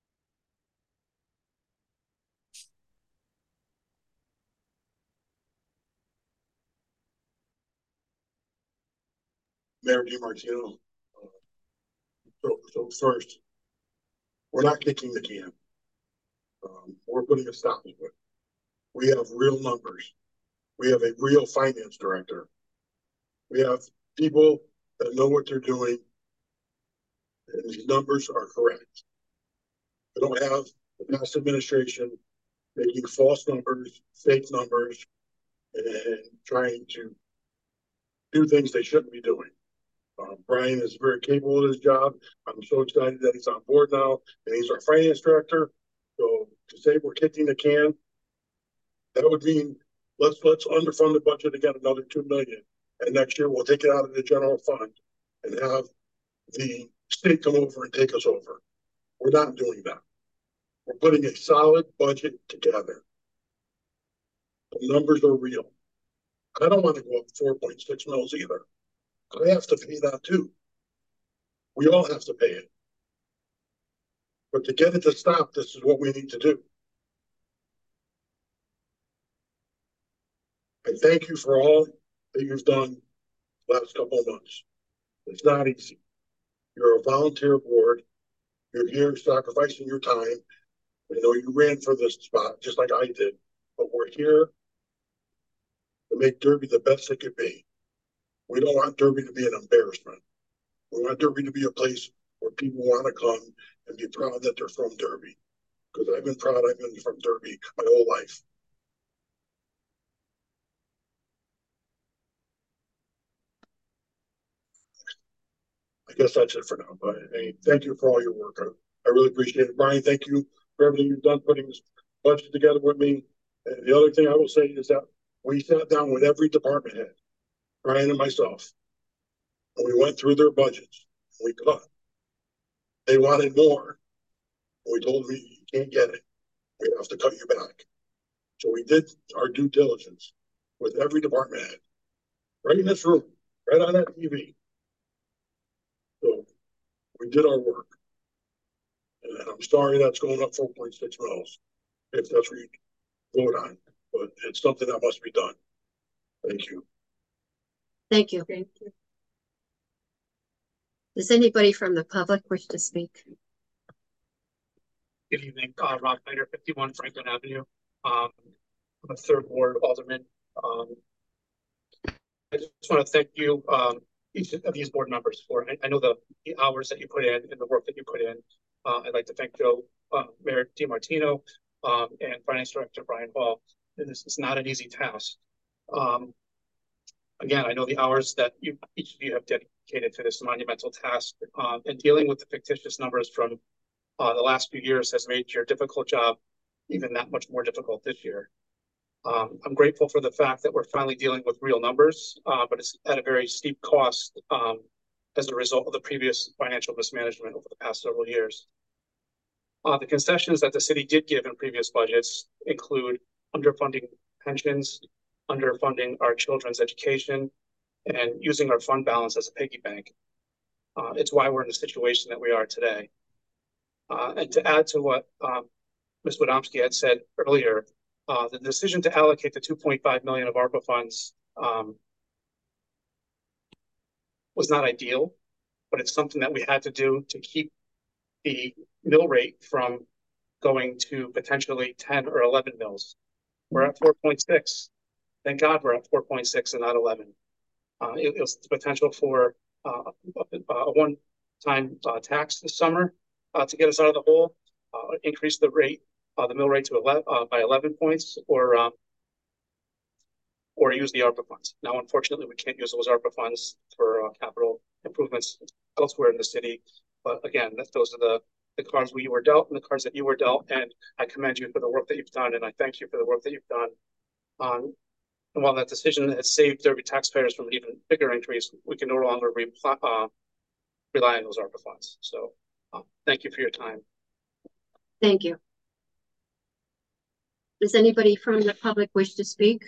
Mayor DiMartino. So first, we're not kicking the can. We're putting a stop to it. We have real numbers. We have a real finance director. We have people that know what they're doing, and these numbers are correct. We don't have the past administration making false numbers, fake numbers, and trying to do things they shouldn't be doing. Brian is very capable of his job. I'm so excited that he's on board now, and he's our finance director. So to say we're kicking the can, that would mean let's underfund the budget again another $2 million, and next year we'll take it out of the general fund and have the state come over and take us over. We're not doing that. We're putting a solid budget together. The numbers are real. I don't want to go up 4.6 mils either. I have to pay that too. We all have to pay it. But to get it to stop, this is what we need to do. I thank you for all that you've done the last couple of months. It's not easy. You're a volunteer board. You're here sacrificing your time. I know you ran for this spot just like I did, but we're here to make Derby the best it could be. We don't want Derby to be an embarrassment. We want Derby to be a place where people want to come and be proud that they're from Derby. Because I've been proud I've been from Derby my whole life. I guess that's it for now. But thank you for all your work. I really appreciate it. Brian, thank you for everything you've done putting this budget together with me. And the other thing I will say is that we sat down with every department head, Brian and myself, and we went through their budgets. We cut. They wanted more. We told them, you can't get it. We have to cut you back. So we did our due diligence with every department head, right in this room, right on that TV. So we did our work. And I'm sorry that's going up 4.6 mils, if that's what you vote on. But it's something that must be done. Thank you. Thank you. Thank you. Does anybody from the public wish to speak? Good evening, Rob Snyder, 51 Franklin Avenue. I'm a third ward alderman. I just want to thank you, each of these board members for, I know the hours that you put in and the work that you put in. I'd like to thank Joe, Mayor DiMartino, and Finance Director Brian Hall. And this is not an easy task. Again, I know the hours that each of you have dedicated to this monumental task, and dealing with the fictitious numbers from the last few years has made your difficult job even that much more difficult this year. I'm grateful for the fact that we're finally dealing with real numbers, but it's at a very steep cost as a result of the previous financial mismanagement over the past several years. The concessions that the city did give in previous budgets include underfunding pensions, underfunding our children's education, and using our fund balance as a piggy bank. It's why we're in the situation that we are today. And to add to what Ms. Wodomski had said earlier, the decision to allocate the $2.5 million of ARPA funds was not ideal, but it's something that we had to do to keep the mill rate from going to potentially 10 or 11 mills. We're at 4.6. Thank God we're at 4.6 and not 11. It was the potential for a one-time tax this summer to get us out of the hole, increase the rate, the mill rate to 11 by 11 points, or use the ARPA funds. Now, unfortunately, we can't use those ARPA funds for capital improvements elsewhere in the city. But again, those are the cards we were dealt and the cards that you were dealt. And I commend you for the work that you've done, and I thank you for the work that you've done. And while that decision has saved Derby taxpayers from an even bigger increase, we can no longer rely on those ARPA funds. So thank you for your time. Thank you. Does anybody from the public wish to speak?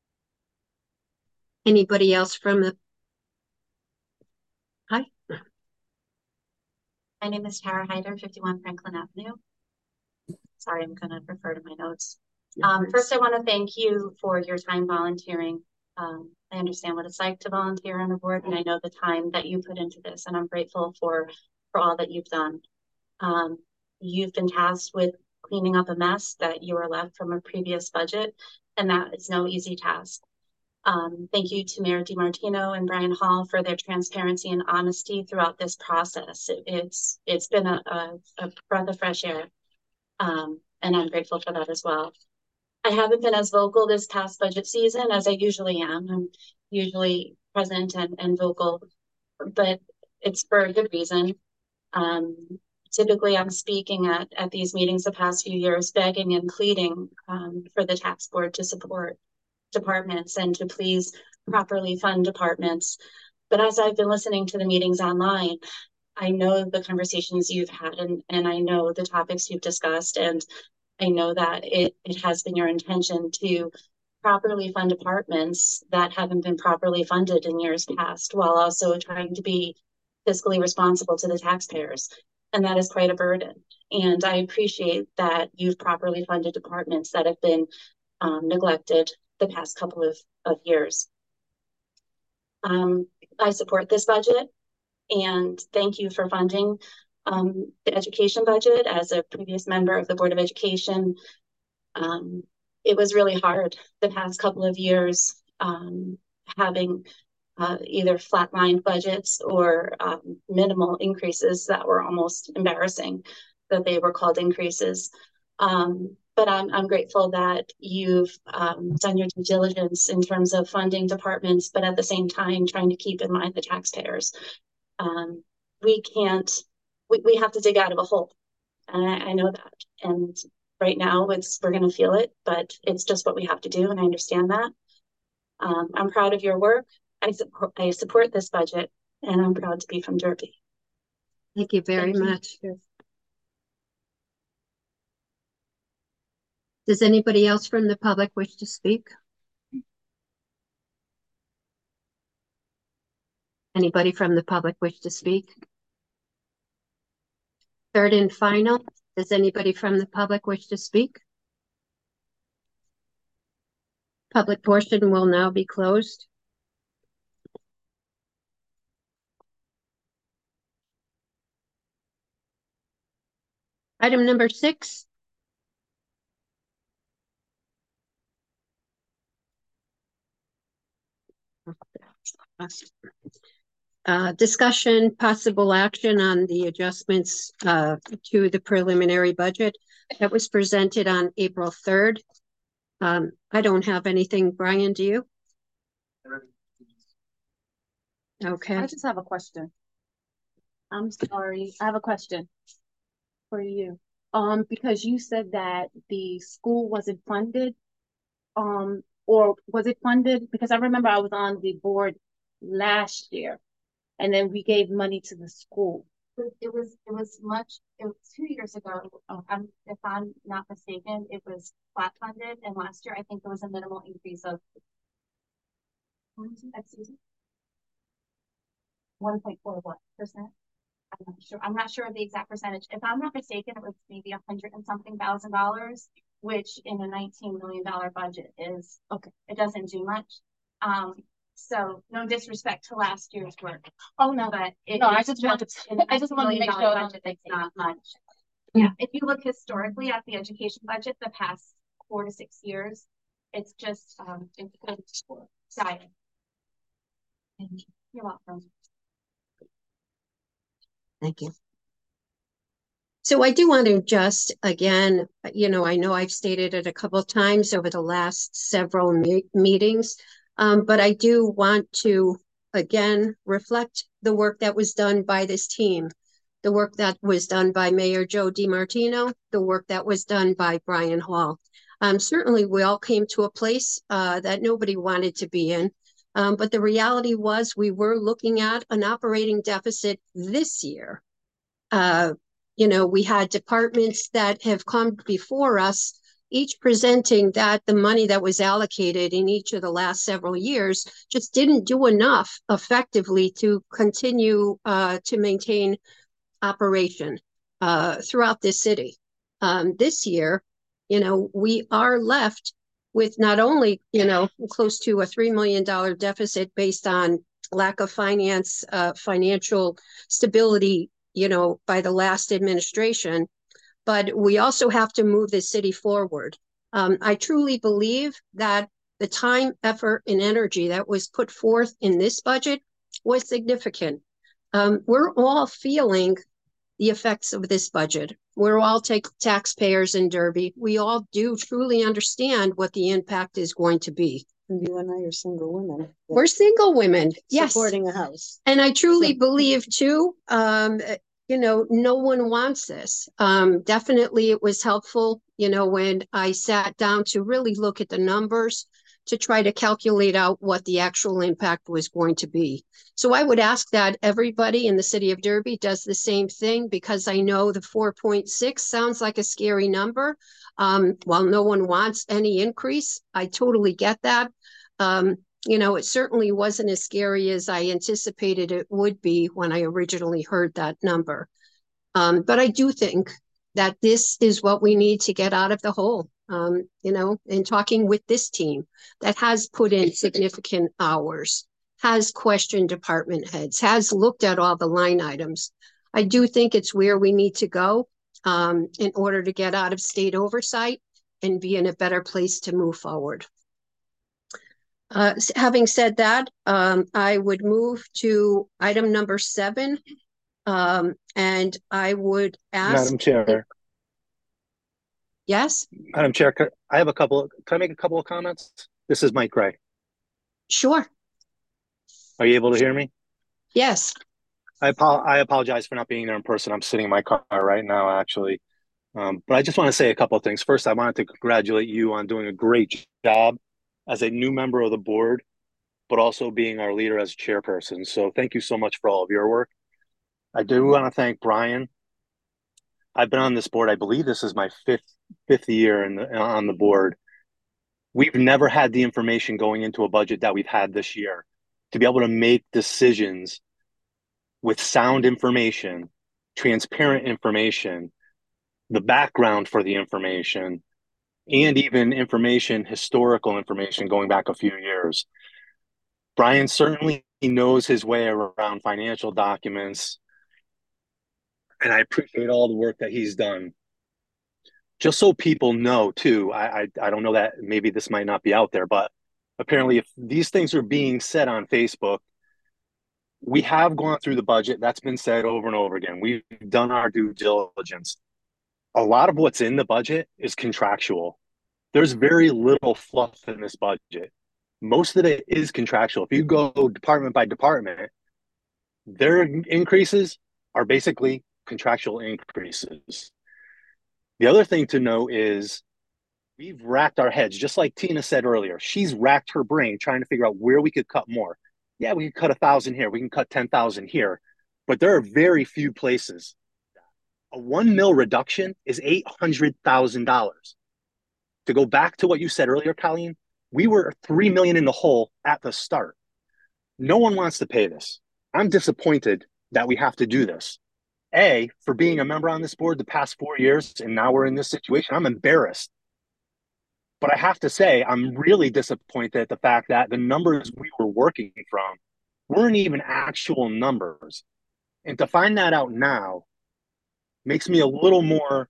Anybody else from the... Hi. My name is Tara Hyder, 51 Franklin Avenue. Sorry, I'm going to refer to my notes. First, I want to thank you for your time volunteering. I understand what it's like to volunteer on a board, and I know the time that you put into this, and I'm grateful for all that you've done. You've been tasked with cleaning up a mess that you were left from a previous budget, and that is no easy task. Thank you to Mayor DiMartino and Brian Hall for their transparency and honesty throughout this process. It's been a breath of fresh air, and I'm grateful for that as well. I haven't been as vocal this past budget season as I usually am. I'm usually present and vocal, but it's for a good reason. Typically, I'm speaking at these meetings the past few years, begging and pleading for the tax board to support departments and to please properly fund departments. But as I've been listening to the meetings online, I know the conversations you've had and I know the topics you've discussed, and I know that it has been your intention to properly fund departments that haven't been properly funded in years past, while also trying to be fiscally responsible to the taxpayers. And that is quite a burden. And I appreciate that you've properly funded departments that have been neglected the past couple of years. I support this budget, and thank you for funding the education budget. As a previous member of the Board of Education, it was really hard the past couple of years having either flatlined budgets or minimal increases that were almost embarrassing that they were called increases. But I'm grateful that you've done your due diligence in terms of funding departments, but at the same time trying to keep in mind the taxpayers. We have to dig out of a hole, and I know that. And right now we're going to feel it, but it's just what we have to do, and I understand that. I'm proud of your work. I support this budget, and I'm proud to be from Derby. Thank you very much. Does anybody else from the public wish to speak? Anybody from the public wish to speak? Third and final, does anybody from the public wish to speak? Public portion will now be closed. Item number 6. Discussion, possible action on the adjustments to the preliminary budget that was presented on April 3rd. I don't have anything. Brian, do you? Okay. I just have a question. I'm sorry. I have a question for you. Because you said that the school wasn't funded, or was it funded? Because I remember I was on the board last year, and then we gave money to the school. It was 2 years ago. If I'm not mistaken, it was flat funded, and last year I think there was a minimal increase of 1.41%. I'm not sure of the exact percentage. If I'm not mistaken, it was maybe $100 and something thousand, which in a $19 million budget is okay. It doesn't do much. So no disrespect to last year's work. Oh no, but I just wanted to make sure budget, it's not much. Yeah, if you look historically at the education budget, the past 4 to 6 years, it's just it's dire. You're welcome. Thank you. So I do want to just, again, I know I've stated it a couple of times over the last several meetings, but I do want to, again, reflect the work that was done by this team, the work that was done by Mayor Joe DiMartino, the work that was done by Brian Hall. Certainly, we all came to a place that nobody wanted to be in. But the reality was we were looking at an operating deficit this year. We had departments that have come before us, each presenting that the money that was allocated in each of the last several years just didn't do enough effectively to continue to maintain operation throughout this city. This year, we are left with not only, close to a $3 million deficit based on lack of financial stability, by the last administration, but we also have to move the city forward. I truly believe that the time, effort, and energy that was put forth in this budget was significant. We're all feeling the effects of this budget. We're all taxpayers in Derby. We all do truly understand what the impact is going to be. You and I are single women. We're single women, yes. Supporting a house. And I truly believe too, no one wants this. Definitely it was helpful, when I sat down to really look at the numbers to try to calculate out what the actual impact was going to be. So I would ask that everybody in the city of Derby does the same thing, because I know the 4.6 sounds like a scary number. While no one wants any increase, I totally get that. It certainly wasn't as scary as I anticipated it would be when I originally heard that number. But I do think that this is what we need to get out of the hole. In talking with this team that has put in significant hours, has questioned department heads, has looked at all the line items. I do think it's where we need to go in order to get out of state oversight and be in a better place to move forward. Having said that, I would move to item number 7. And I would ask— Madam Chair. Yes? Madam Chair, can I make a couple of comments? This is Mike Gray. Sure. Are you able to hear me? Yes. I apologize for not being there in person. I'm sitting in my car right now, actually. But I just want to say a couple of things. First, I wanted to congratulate you on doing a great job as a new member of the board, but also being our leader as chairperson. So thank you so much for all of your work. I do want to thank Brian. I've been on this board. I believe this is my fifth year on the board. We've never had the information going into a budget that we've had this year to be able to make decisions with sound information, transparent information, the background for the information, and even historical information going back a few years. Brian certainly knows his way around financial documents, and I appreciate all the work that he's done. Just so people know too, I don't know that maybe this might not be out there, but apparently if these things are being said on Facebook, we have gone through the budget. That's been said over and over again. We've done our due diligence. A lot of what's in the budget is contractual. There's very little fluff in this budget. Most of it is contractual. If you go department by department, their increases are basically contractual increases. The other thing to know is we've racked our heads, just like Tina said earlier. She's racked her brain trying to figure out where we could cut more. Yeah, we can cut 1,000 here. We can cut 10,000 here. But there are very few places. A 1 mil reduction is $800,000. To go back to what you said earlier, Colleen, we were $3 million in the hole at the start. No one wants to pay this. I'm disappointed that we have to do this. For being a member on this board the past 4 years, and now we're in this situation, I'm embarrassed. But I have to say, I'm really disappointed at the fact that the numbers we were working from weren't even actual numbers. And to find that out now makes me a little more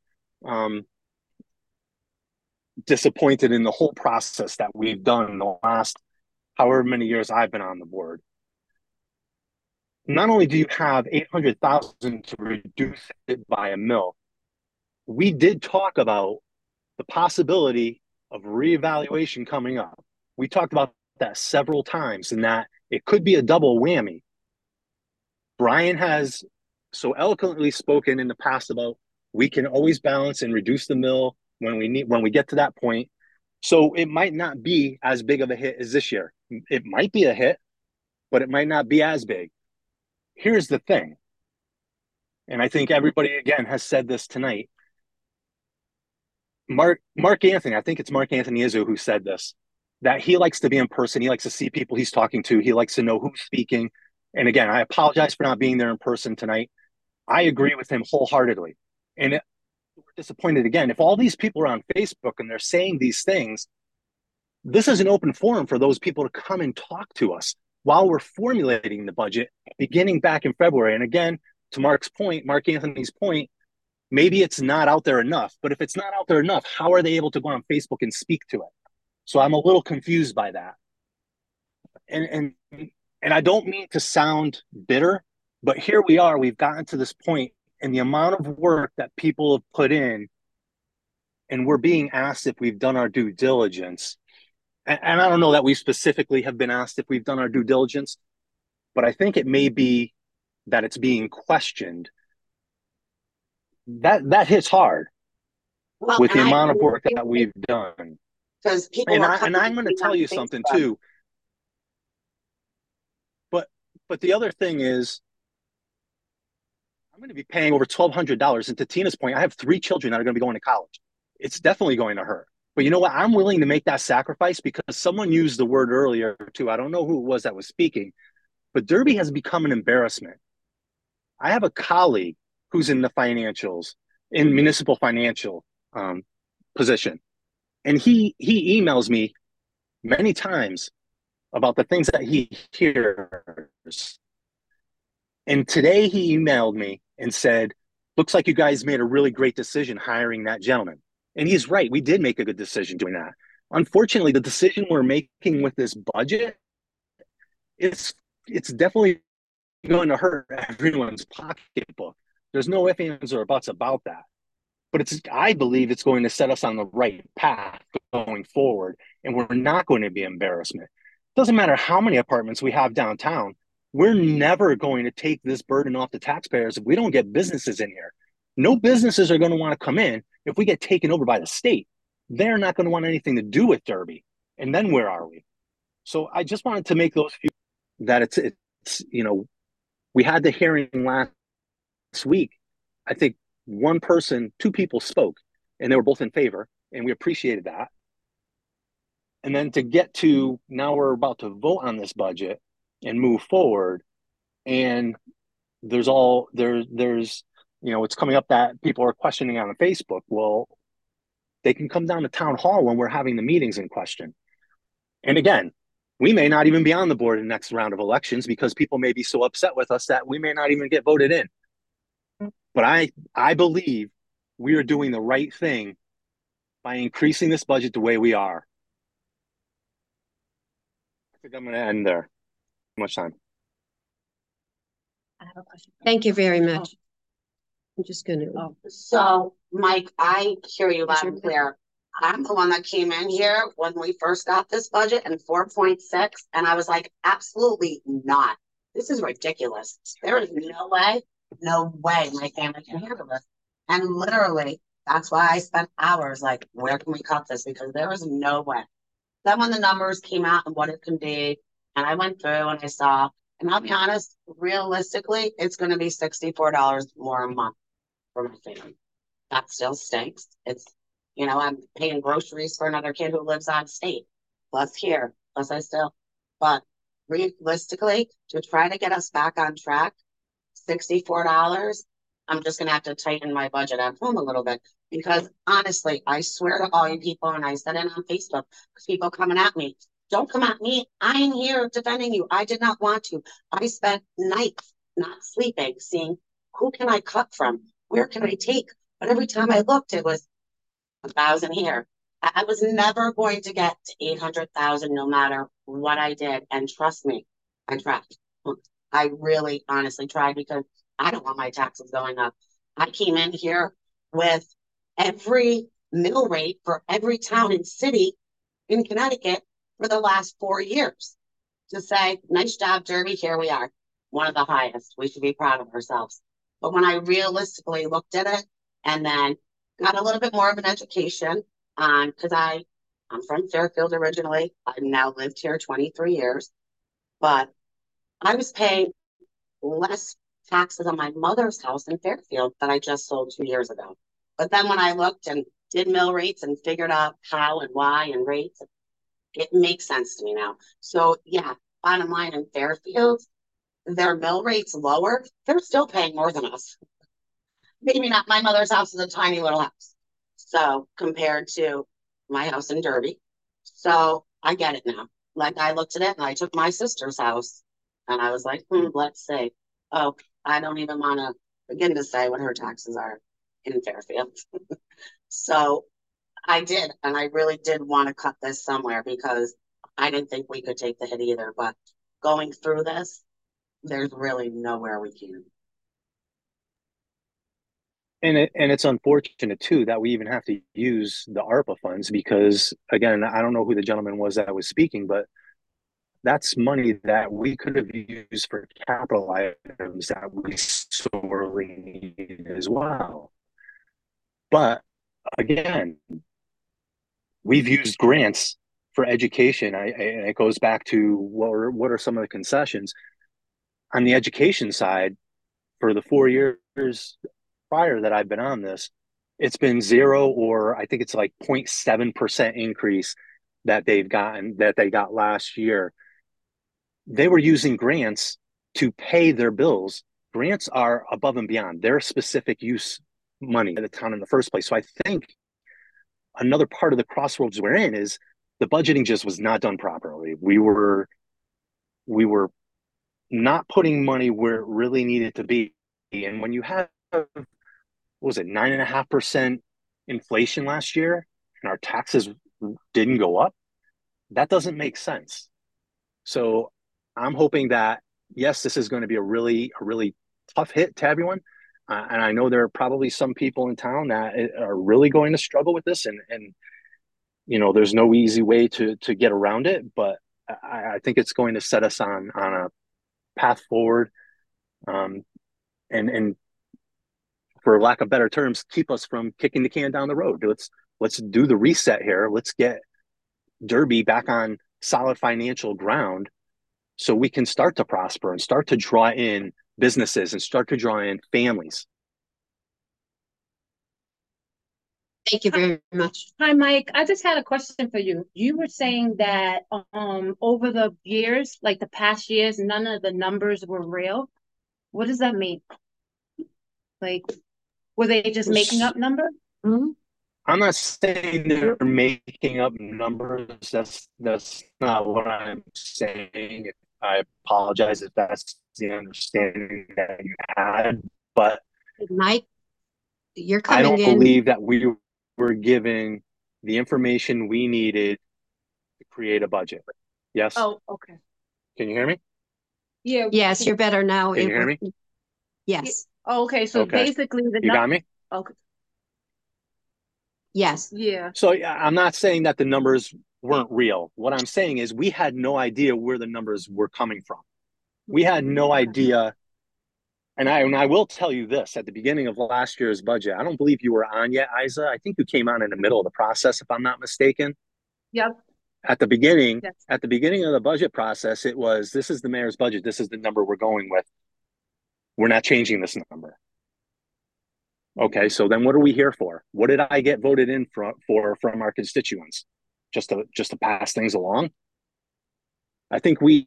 disappointed in the whole process that we've done in the last however many years I've been on the board. Not only do you have $800,000 to reduce it by $1 million, we did talk about the possibility of reevaluation coming up. We talked about that several times, and that it could be a double whammy. Brian has so eloquently spoken in the past about we can always balance and reduce the mill when we get to that point. So it might not be as big of a hit as this year. It might be a hit, but it might not be as big. Here's the thing, and I think everybody again has said this tonight. Mark Anthony, I think it's Mark Anthony Izzo who said this, that he likes to be in person. He likes to see people he's talking to. He likes to know who's speaking. And again, I apologize for not being there in person tonight. I agree with him wholeheartedly. And we're disappointed again. If all these people are on Facebook and they're saying these things, this is an open forum for those people to come and talk to us while we're formulating the budget beginning back in February. And again, to Mark Anthony's point, Maybe it's not out there enough, but if it's not out there enough, how are they able to go on Facebook and speak to it? So I'm a little confused by that. And I don't mean to sound bitter, but here we are, we've gotten to this point, and the amount of work that people have put in, and we're being asked if we've done our due diligence. And I don't know that we specifically have been asked if we've done our due diligence, but I think it may be that it's being questioned. That hits hard with the amount of work that we've done. Because people and I'm going to tell you something too. But the other thing is, I'm going to be paying over $1,200. And to Tina's point, I have 3 children that are going to be going to college. It's definitely going to hurt. But you know what? I'm willing to make that sacrifice because someone used the word earlier too. I don't know who it was that was speaking, but Derby has become an embarrassment. I have a colleague who's in the financials, in municipal financial position. And he emails me many times about the things that he hears. And today he emailed me and said, looks like you guys made a really great decision hiring that gentleman. And he's right. We did make a good decision doing that. Unfortunately, the decision we're making with this budget, it's definitely going to hurt everyone's pocketbook. There's no ifs, ands, or buts about that. But I believe it's going to set us on the right path going forward, and we're not going to be embarrassment. It doesn't matter how many apartments we have downtown. We're never going to take this burden off the taxpayers if we don't get businesses in here. No businesses are going to want to come in if we get taken over by the state. They're not going to want anything to do with Derby. And then where are we? So I just wanted to make those few that it's we had the hearing last week. I think 2 people spoke, and they were both in favor, and we appreciated that. And then to get to now, we're about to vote on this budget and move forward, and there's it's coming up that people are questioning on Facebook. Well, they can come down to town hall when we're having the meetings in question. And again, we may not even be on the board in the next round of elections because people may be so upset with us that we may not even get voted in. But I believe we are doing the right thing by increasing this budget the way we are. I think I'm going to end there. Too much time. I have a question. Thank you very much. I'm just going to. So, Mike, I hear you loud and clear. I'm the one that came in here when we first got this budget and 4.6, and I was like, absolutely not. This is ridiculous. There is no way my family can handle this. And literally, that's why I spent hours like, where can we cut this? Because there was no way. Then when the numbers came out and what it can be, and I went through and I saw, and I'll be honest, realistically, it's going to be $64 more a month for my family. That still stinks. It's, I'm paying groceries for another kid who lives on state, plus here, but realistically, to try to get us back on track, $64, I'm just going to have to tighten my budget at home a little bit because honestly, I swear to all you people, and I said it on Facebook, because people coming at me, don't come at me. I'm here defending you. I did not want to. I spent nights not sleeping, seeing who can I cut from? Where can I take? But every time I looked, it was 1,000 here. I was never going to get to 800,000 no matter what I did. And trust me, I tried. I really honestly tried because I don't want my taxes going up. I came in here with every mill rate for every town and city in Connecticut for the last 4 years to say, nice job, Derby, here we are. One of the highest. We should be proud of ourselves. But when I realistically looked at it and then got a little bit more of an education on, because I'm from Fairfield originally. I've now lived here 23 years, but I was paying less taxes on my mother's house in Fairfield that I just sold 2 years ago. But then when I looked and did mill rates and figured out how and why and rates, it makes sense to me now. So yeah, bottom line in Fairfield, their mill rates lower, they're still paying more than us. Maybe not. My mother's house is a tiny little house. So compared to my house in Derby. So I get it now. Like I looked at it and I took my sister's house and I was like, let's see. Oh, I don't even want to begin to say what her taxes are. in Fairfield. So I did, and I really did want to cut this somewhere because I didn't think we could take the hit either. But going through this, there's really nowhere we can. And it's unfortunate too that we even have to use the ARPA funds because, again, I don't know who the gentleman was that was speaking, but that's money that we could have used for capital items that we sorely need as well. But again, we've used grants for education. And it goes back to what are some of the concessions on the education side for the 4 years prior that I've been on this. It's been 0 or I think it's like 0.7% increase that they got last year. They were using grants to pay their bills. Grants are above and beyond their specific use money at the town in the first place. So I think another part of the crossroads we're in is the budgeting just was not done properly. We were not putting money where it really needed to be. And when you have, what was it, 9.5% inflation last year, and our taxes didn't go up, that doesn't make sense. So I'm hoping that, yes, this is going to be a really tough hit to everyone. And I know there are probably some people in town that are really going to struggle with this. And you know, there's no easy way to get around it. But I think it's going to set us on a path forward. And for lack of better terms, keep us from kicking the can down the road. Let's do the reset here. Let's get Derby back on solid financial ground so we can start to prosper and start to draw in businesses and start to draw in families. Thank you very much. Hi, Mike. I just had a question for you. You were saying that over the years, like the past years, none of the numbers were real. What does that mean? Like, were they just making up numbers? Mm-hmm. I'm not saying they're making up numbers. That's not what I'm saying. I apologize if that's the understanding that you had, but Mike, you're I coming don't in. believe that we were given the information we needed to create a budget. Yes? Oh, okay. Can you hear me? Yeah. Yes, you're better now. Can you hear me? Yes. Oh, okay. So Okay. basically, You got me? Okay. Yes. Yeah. So I'm not saying that the numbers weren't real. What I'm saying is we had no idea where the numbers were coming from. We had no idea. And I will tell you this, at the beginning of last year's budget, I don't believe you were on yet, Isa. I think you came on in the middle of the process, if I'm not mistaken. Yep. At the beginning, Yes. At the beginning of the budget process, it was, this is the mayor's budget. This is the number we're going with. We're not changing this number. Okay, so then what are we here for? What did I get voted in for from our constituents? Just to pass things along? I think we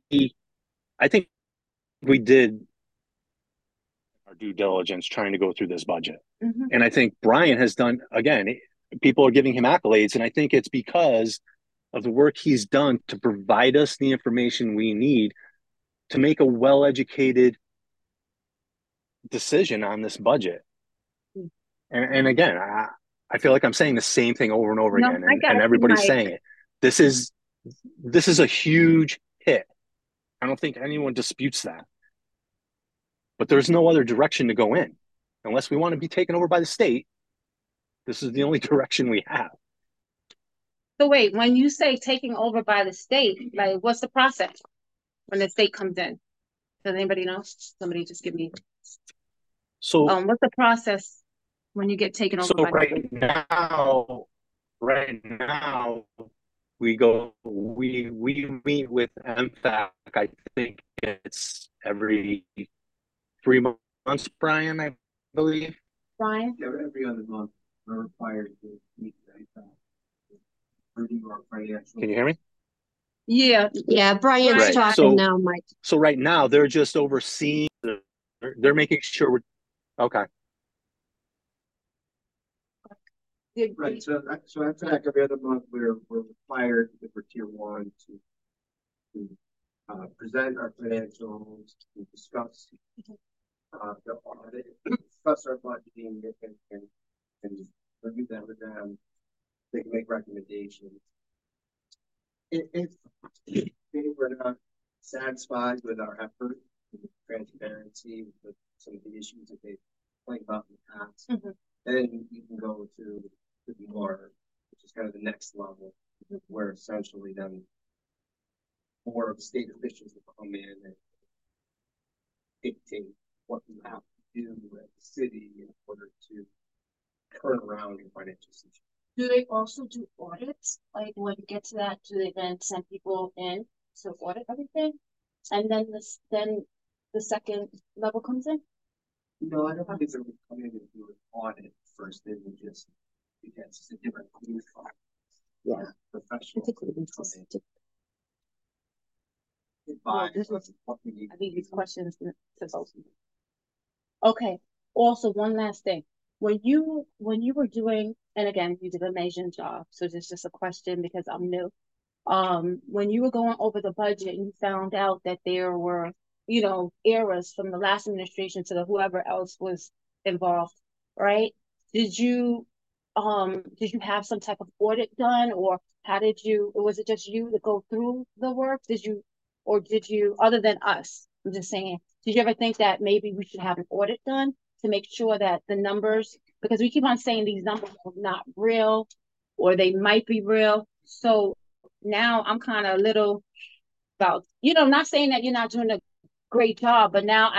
did our due diligence trying to go through this budget. Mm-hmm. And I think Brian has done, again, people are giving him accolades, and I think it's because of the work he's done to provide us the information we need to make a well-educated decision on this budget. And again, I feel like I'm saying the same thing over and over again, and everybody's saying it. This is a huge hit. I don't think anyone disputes that. But there's no other direction to go in. Unless we want to be taken over by the state, this is the only direction we have. So wait, when you say taking over by the state, like what's the process when the state comes in? Does anybody know? Somebody just give me. So what's the process when you get taken over by the state? Right now, we meet with MFAC. I think it's every 3 months, Brian, I believe. Brian? Yeah, every other month, we're required to meet review our financial. Can you hear me? Yeah. Yeah, Brian's talking now, Mike. So right now, they're just overseeing, they're making sure we're, okay. Right, so after every other month, we're required, if we're tier 1, to present our financials, to discuss the audit, discuss our budgeting, and and just review that with them. They can make recommendations. If they were not satisfied with our effort, with transparency, with some of the issues that they complained about in the past, then you can go to the more, which is kind of the next level, where essentially then more of the state officials will come in and dictate what you have to do at the city in order to turn around your financial situation. Do they also do audits? Like when you get to that, do they then send people in to audit everything? And then the second level comes in? No, I don't think they're coming in to do an audit first. They will just, because it's a different group. Yeah. Professional. I think these questions to both of you. Okay. Also, one last thing. When you were doing, and again, you did an amazing job. So this is just a question because I'm new. When you were going over the budget and you found out that there were, errors from the last administration to whoever else was involved, right? Did you have some type of audit done, or was it just you to go through the work? Did you, other than us, I'm just saying, did you ever think that maybe we should have an audit done to make sure that the numbers, because we keep on saying these numbers are not real, or they might be real. So now I'm kind of a little about, not saying that you're not doing a great job, but now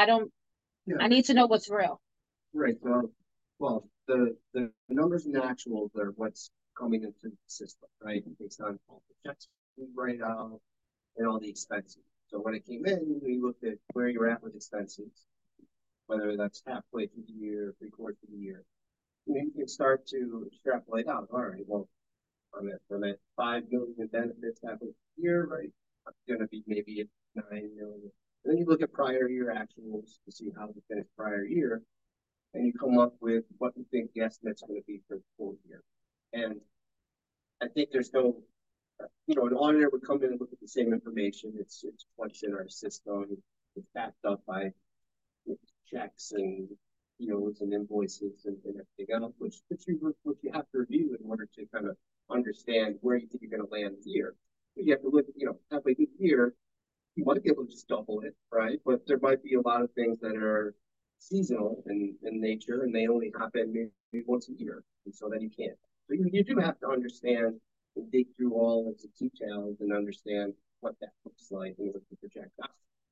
I need to know what's real. Right. Well, the numbers and the actuals are what's coming into the system, right? Based on all the checks we write out and all the expenses. So when it came in, we looked at where you're at with expenses, whether that's halfway through the year, 3/4 of the year. You can start to extrapolate out. All right, well, I'm at 5 million in benefits halfway through the year, right? I'm going to be maybe at 9 million. And then you look at prior year actuals to see how we finished prior year, and you come up with what you think the estimate's going to be for the full year. And I think there's no, an auditor would come in and look at the same information. It's what's in our system. It's backed up by checks and and invoices and everything else, which you have to review in order to kind of understand where you think you're going to land the year. You have to look, halfway through the year, you might be able to just double it, right? But there might be a lot of things that are seasonal in nature, and they only happen maybe once a year, and so then you can't. So you do have to understand and dig through all of the details and understand what that looks like and what to project out.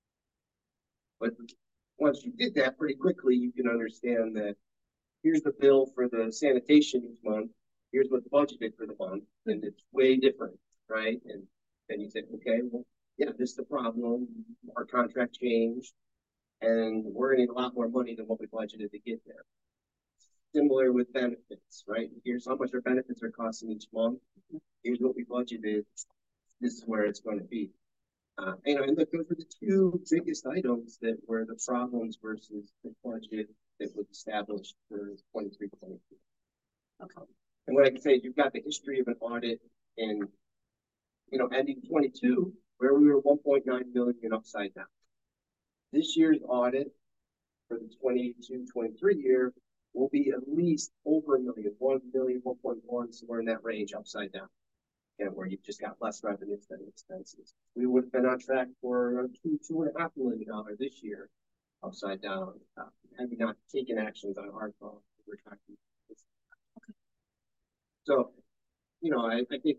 But once you did that pretty quickly, you can understand that here's the bill for the sanitation each month, here's what's budgeted for the month, and it's way different, right? And then you say, okay, well, yeah, this is the problem. Our contract changed, and we're gonna need a lot more money than what we budgeted to get there. Similar with benefits, right? Here's how much our benefits are costing each month. Here's what we budgeted. This is where it's going to be. And look, those were the two biggest items that were the problems versus the budget that was established for 23-24. Okay. And what I can say is you've got the history of an audit in, ending 22, where we were 1.9 million upside down. This year's audit for the 22-23 year will be at least over 1 million, 1 million, 1.1, somewhere in that range upside down. And where you've just got less revenues than expenses. We would have been on track for $2.5 million this year, upside down, had we not taken actions on our part. We're tracking. Okay. So, I think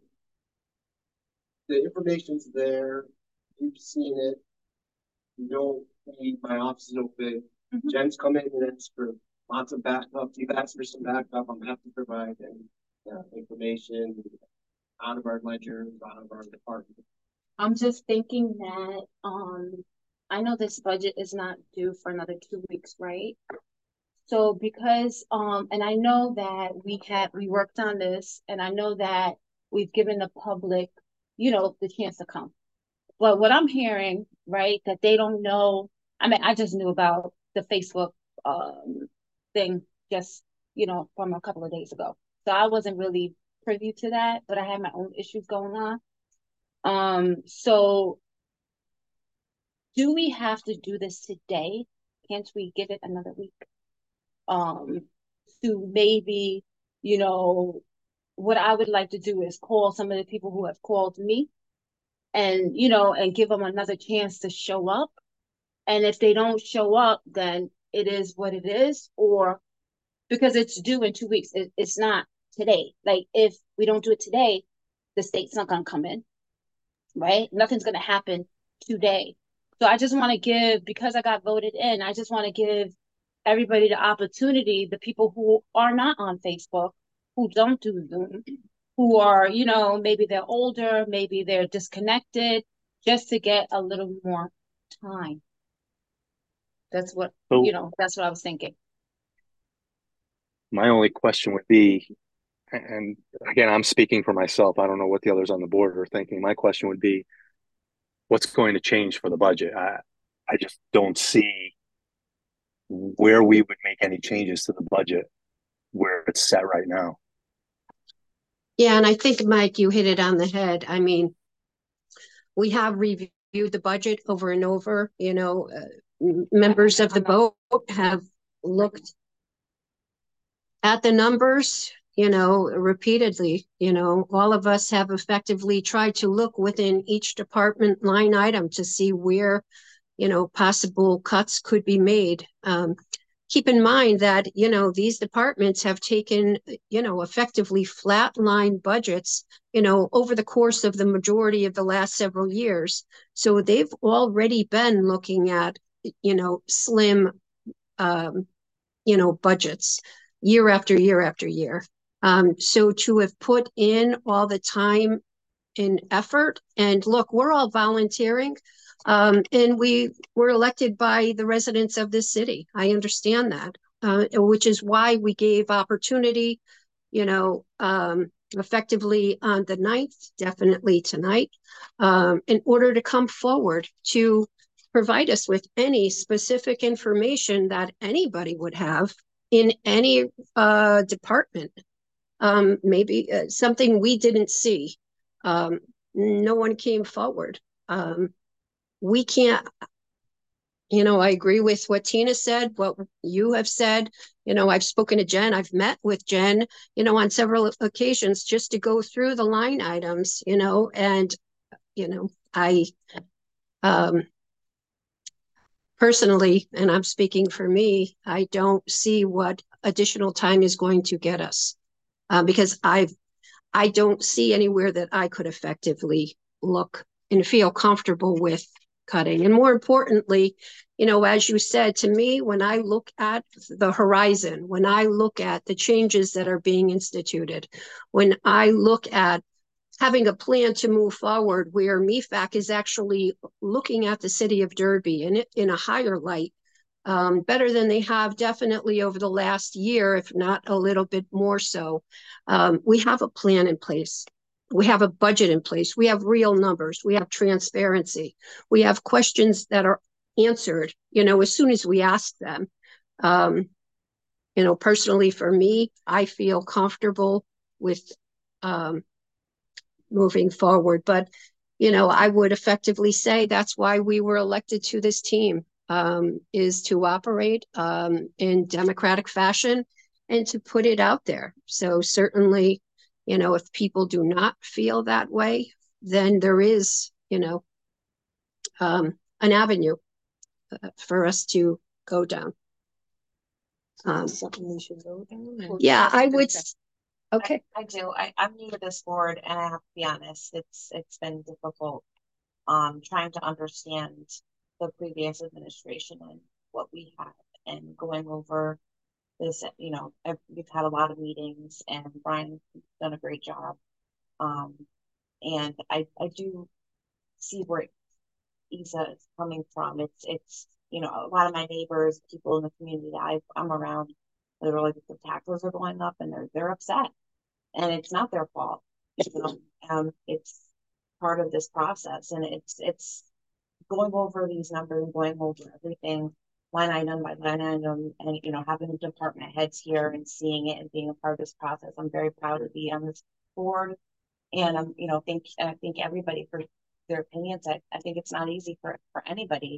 the information's there. You've seen it. My office is open. Jen's come in and asked for lots of backup. You've asked for some backup. I'm happy to provide information out of our ledgers, out of our department. I'm just thinking that I know this budget is not due for another 2 weeks, right? So because and I know that we worked on this, and I know that we've given the public, the chance to come. But what I'm hearing, right, that they don't know. I mean, I just knew about the Facebook thing just, from a couple of days ago. So I wasn't really privy to that, but I had my own issues going on. So do we have to do this today? Can't we give it another week? To maybe you know, what I would like to do is call some of the people who have called me and, you know, and give them another chance to show up. And if they don't show up, then it is what it is, or because it's due in 2 weeks. It's not today. Like, if we don't do it today, the state's not going to come in, right? Nothing's going to happen today. So I just want to give, because I got voted in, I just want to give everybody the opportunity, the people who are not on Facebook, who don't do Zoom, who are, you know, maybe they're older, maybe they're disconnected, just to get a little more time. That's what, you know, that's what I was thinking. My only question would be, and again, I'm speaking for myself, I don't know what the others on the board are thinking. My question would be, what's going to change for the budget? I just don't see where we would make any changes to the budget where it's set right now. Yeah, and I think, Mike, you hit it on the head. I mean, we have reviewed the budget over and over. You know, members of the board have looked at the numbers, you know, repeatedly. You know, all of us have effectively tried to look within each department line item to see where, you know, possible cuts could be made. Keep in mind that, you know, these departments have taken, you know, effectively flatline budgets, you know, over the course of the majority of the last several years. So they've already been looking at, you know, slim, you know, budgets year after year after year. So to have put in all the time and effort, and look, we're all volunteering. And we were elected by the residents of this city. I understand that, which is why we gave opportunity, you know, effectively on the 9th, definitely tonight, in order to come forward to provide us with any specific information that anybody would have in any department. Maybe something we didn't see. No one came forward. We can't, you know, I agree with what Tina said, what you have said. You know, I've spoken to Jen, I've met with Jen, you know, on several occasions just to go through the line items, you know, and, you know, I personally, and I'm speaking for me, I don't see what additional time is going to get us, because I don't see anywhere that I could effectively look and feel comfortable with cutting. And more importantly, you know, as you said to me, when I look at the horizon, when I look at the changes that are being instituted, when I look at having a plan to move forward where MIFAC is actually looking at the city of Derby in a higher light, better than they have definitely over the last year, if not a little bit more so. We have a plan in place. We have a budget in place. We have real numbers. We have transparency. We have questions that are answered, you know, as soon as we ask them. You know, personally for me, I feel comfortable with moving forward. But, you know, I would effectively say that's why we were elected to this team, is to operate in democratic fashion and to put it out there. So certainly, you know, if people do not feel that way, then there is, you know, an avenue for us to go down. Something we should go down? Yeah, I would. Okay. I do. I'm new to this board, and I have to be honest, it's been difficult trying to understand the previous administration and what we have, and going over this. You know, we've had a lot of meetings, and Brian's done a great job. And I do see where Isa is coming from. It's you know, a lot of my neighbors, people in the community that I'm around, literally the taxes are going up, and they're upset, and it's not their fault. You know, it's part of this process, and it's going over these numbers, going over everything line item by line item, and, you know, having department heads here and seeing it and being a part of this process. I'm very proud to be on this board, and you know, I think everybody for their opinions. I think it's not easy for anybody.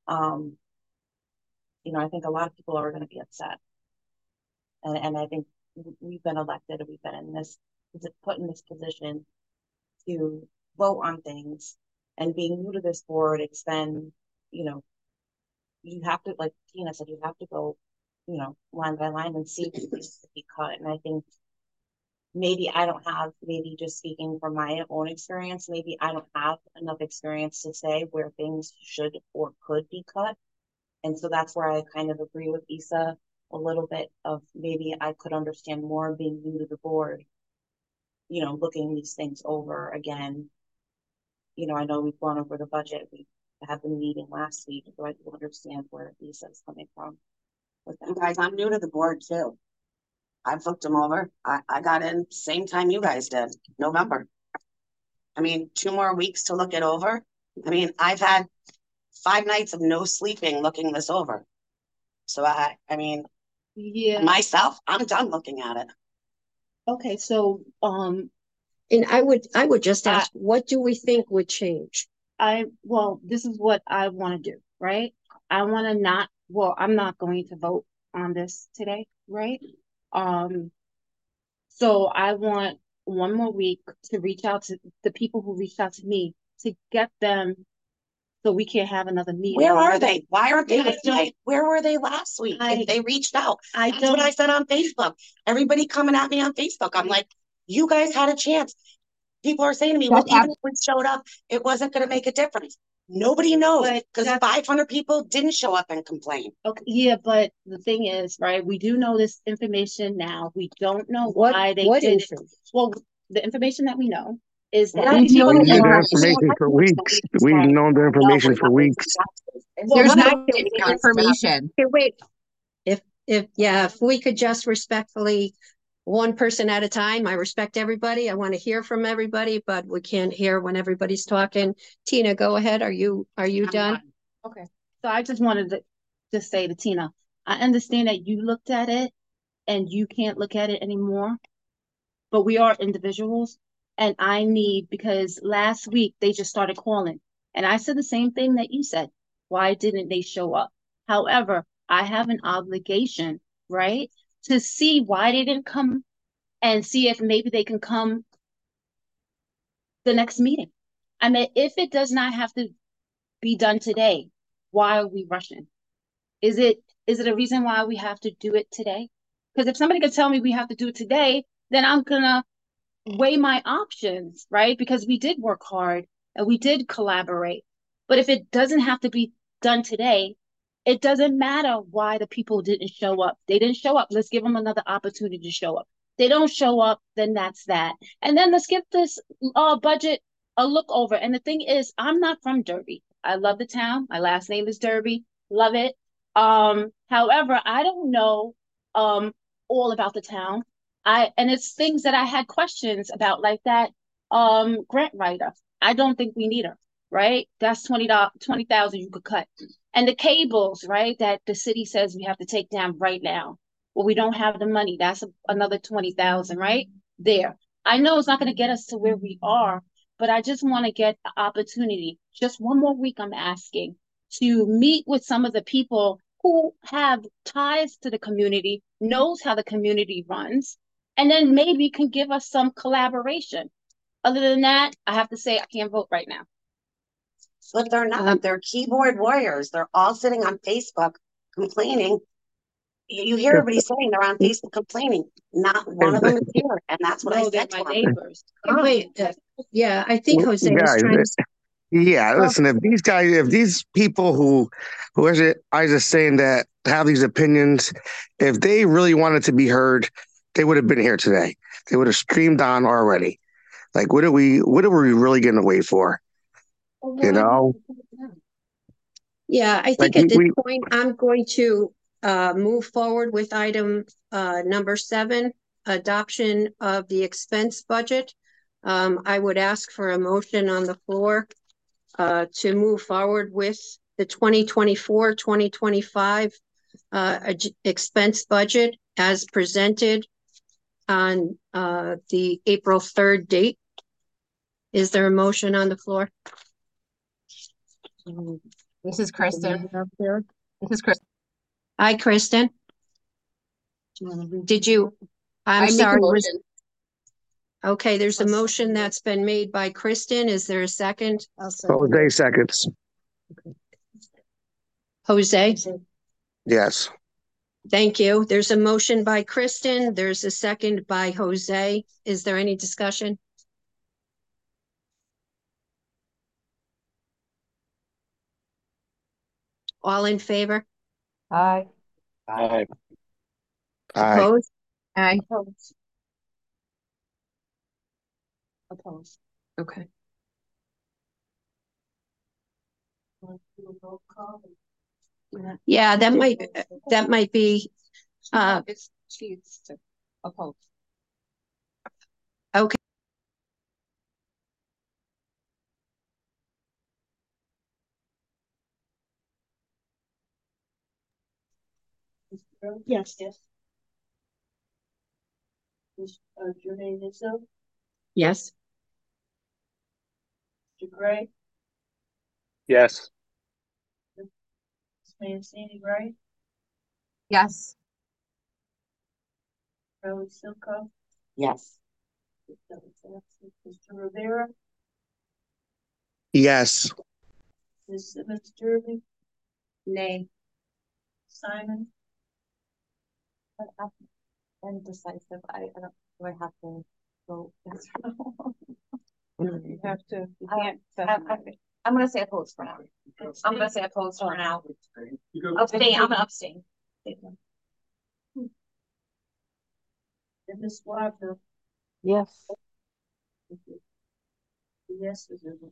You know, I think a lot of people are going to be upset, and I think we've been elected, or we've been in this, put in this position to vote on things. And being new to this board, it's been, you know, you have to, like Tina said, you have to go, you know, line by line and see what needs to be cut. And I think maybe I don't have, maybe just speaking from my own experience, maybe I don't have enough experience to say where things should or could be cut. And so that's where I kind of agree with Isa a little bit of maybe I could understand more being new to the board, you know, looking these things over again. You know, I know we've gone over the budget. We had the meeting last week, so I do understand where Isa's coming from. You guys, I'm new to the board too. I've looked them over. I got in same time you guys did, November. I mean, 2 more weeks to look it over. I mean, I've had 5 nights of no sleeping looking this over. So I mean, yeah, myself, I'm done looking at it. Okay, so and I would just ask, what do we think would change? Well, this is what I want to do, right? I want to not, well, I'm not going to vote on this today, right? So I want 1 more week to reach out to the people who reached out to me to get them so we can have another meeting. Where are they? Why aren't they today? Where were they last week? If they reached out. That's what I said on Facebook. Everybody coming at me on Facebook. I'm like, you guys had a chance. People are saying to me, well, even if we showed up, it wasn't going to make a difference. Nobody knows because 500 people didn't show up and complain. Okay, yeah, but the thing is, right, we do know this information now. We don't know why they did it. Well, the information that we know is that We've known the information for weeks. We've known the information for weeks. There's no information. Okay, wait. If we could just respectfully, one person at a time. I respect everybody. I want to hear from everybody, but we can't hear when everybody's talking. Tina, go ahead. Are you done? Okay. So I just wanted to just say to Tina, I understand that you looked at it and you can't look at it anymore, but we are individuals. And I need, because last week they just started calling and I said the same thing that you said. Why didn't they show up? However, I have an obligation, right, to see why they didn't come and see if maybe they can come the next meeting. I mean, if it does not have to be done today, why are we rushing? Is it a reason why we have to do it today? Because if somebody could tell me we have to do it today, then I'm gonna weigh my options, right? Because we did work hard and we did collaborate. But if it doesn't have to be done today, it doesn't matter why the people didn't show up. They didn't show up. Let's give them another opportunity to show up. They don't show up, then that's that. And then let's give this budget a look over. And the thing is, I'm not from Derby. I love the town. My last name is Derby. Love it. However, I don't know all about the town. And it's things that I had questions about, like that grant writer. I don't think we need her, right? That's $20,000 you could cut. And the cables, right, that the city says we have to take down right now. Well, we don't have the money. That's another $20,000, right? There. I know it's not going to get us to where we are, but I just want to get the opportunity. Just 1 more week, I'm asking, to meet with some of the people who have ties to the community, knows how the community runs, and then maybe can give us some collaboration. Other than that, I have to say I can't vote right now. But they're not. They're keyboard warriors. They're all sitting on Facebook complaining. You hear everybody saying they're on Facebook complaining. Not one of them is here, and that's what I said to my neighbors. Yeah, I think Jose is trying to. Yeah, listen. If these people who I was just saying that have these opinions, if they really wanted to be heard, they would have been here today. They would have streamed on already. Like, what are we really getting away for? You know? Yeah, I think at this point, I'm going to move forward with item number 7, adoption of the expense budget. I would ask for a motion on the floor to move forward with the 2024-2025 expense budget as presented on the April 3rd date. Is there a motion on the floor? This is Kristen. This is Kristen. Hi, Kristen. Did you I'm I make a sorry. motion. Okay, there's a motion that's been made by Kristen. Is there a second? Jose seconds. Jose? Yes. Thank you. There's a motion by Kristen. There's a second by Jose. Is there any discussion? All in favor? Aye. Aye. Aye. Opposed? Aye. Opposed. Opposed. Okay. Yeah, that might be, It's she's opposed. okay. Yes. Yes. Jermaine Izzo, Yes. Mr. Gray, Yes. Ms. Mancini, right? Yes. Charlie Silco, Yes. Mr. Rivera, Yes. Ms. Simmons Derby, Nay. Simon, Indecisive. I don't, do I have to vote? Yes. You have to, you can't. I'm gonna say opposed for now. I'm gonna say opposed for now. Abstain, I'm gonna abstain. and Ms. Wagner. Yes. Yes,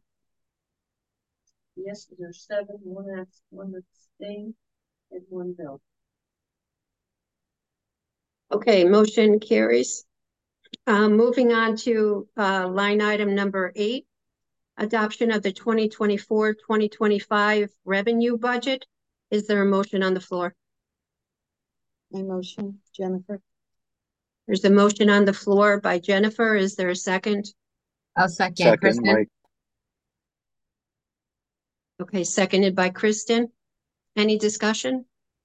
there's 7, one abstain, and 1 no. Okay, motion carries. Moving on to line item number 8, adoption of the 2024-2025 revenue budget. Is there a motion on the floor? My motion, Jennifer. There's a motion on the floor by Jennifer. Is there a second? I'll second. Second, Kristen. Mike. Okay, seconded by Kristen. Any discussion?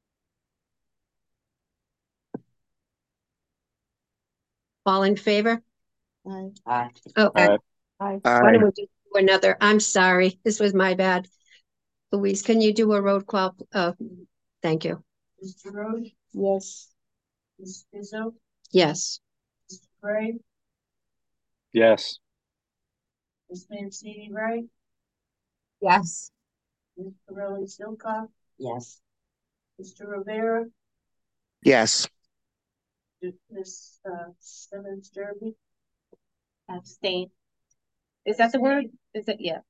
All in favor? Aye. Aye. Oh, Aye. why Aye. don't we just do another? I'm sorry, this was my bad. Louise, can you do a roll call? Thank you. Mr. Rose, Yes. Ms. Izzo, Yes. Mr. Gray, Yes. Ms. Mancini, right? Yes. Ms. Corelli Silcock, Yes. Mr. Rivera, Yes. Ms. Simmons Derby, Abstain. Is that the word? Is it? Yeah.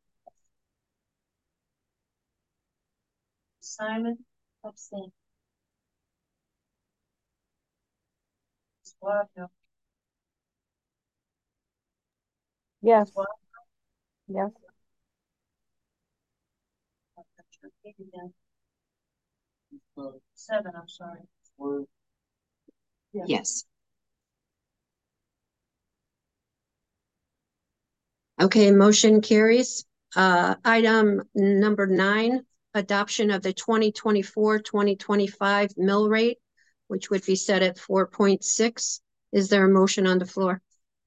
Simon, Abstain. Ms. Wagner. Yes. Ms. Wagner, Yes. 7, I'm sorry. Yes. Okay, motion carries. Item number 9, adoption of the 2024-2025 mill rate, which would be set at 4.6. Is there a motion on the floor?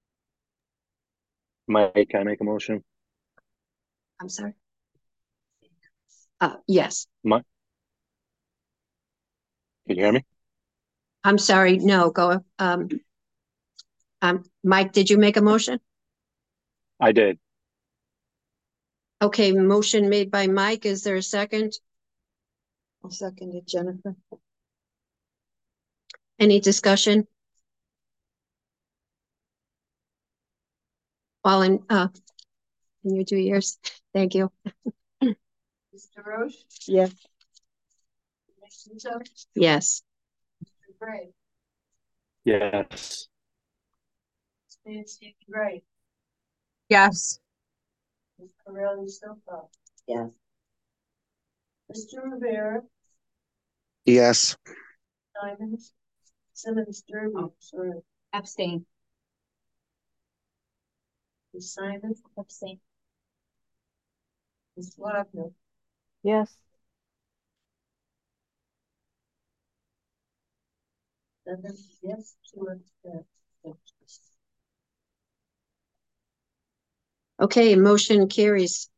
Mike, can I make a motion? I'm sorry. Yes. Mike. Can you hear me? I'm sorry. No, go. Mike, did you make a motion? I did. Okay, motion made by Mike. Is there a second? I'll second it, Jennifer. Any discussion? All in, can you do yours? Thank you. Mr. Roche, Yes. Ms. Izzo, Yes. Mr. Gray, Yes. Ms. Mancini, right? Yes. Ms. Corelli Silcock, Yes. Mr. Rivera, Yes. Simons, Simmons Derby, sorry, Abstain. Ms. Simon, Abstain. Ms. Wagner, Yes. Yes. Okay, motion carries.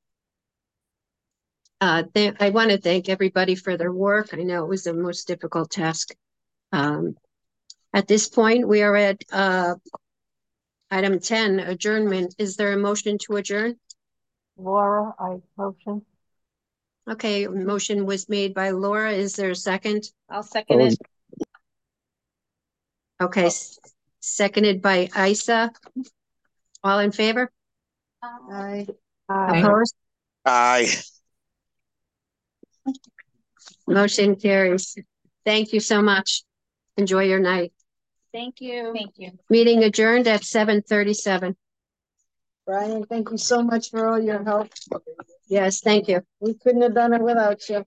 I want to thank everybody for their work. I know it was the most difficult task. At this point, we are at item 10, adjournment. Is there a motion to adjourn? Laura, I motion. Okay, motion was made by Laura. Is there a second? I'll second it. Okay, seconded by Isa. All in favor? Aye. Opposed? Aye. Motion carries. Thank you so much. Enjoy your night. Thank you. Thank you. Meeting adjourned at 7:37. Brian, thank you so much for all your help. Yes, thank you. We couldn't have done it without you.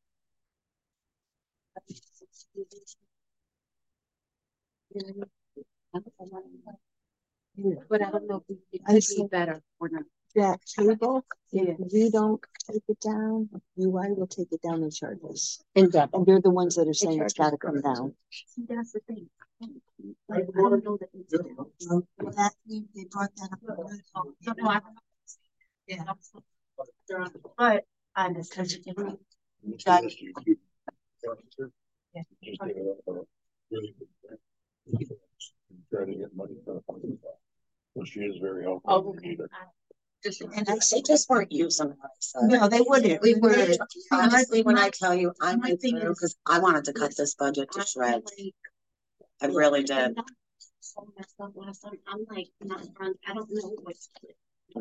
But I don't know if it could be better or not. That table, if you don't take it down, UI will take it down and charge us. And they're the ones that are saying it's gotta come down. See, that's the thing. I don't know that it's down. That, they brought that up. Yeah. But I'm just touching it. Trying to get money for the fund. So she is very helpful. And they just weren't using what I said. No, they wouldn't. We were. Honestly, when I tell you, I went through, because I wanted to cut this budget to shreds. I really did. So messed up last time. I'm like, not drunk. I don't know what's. We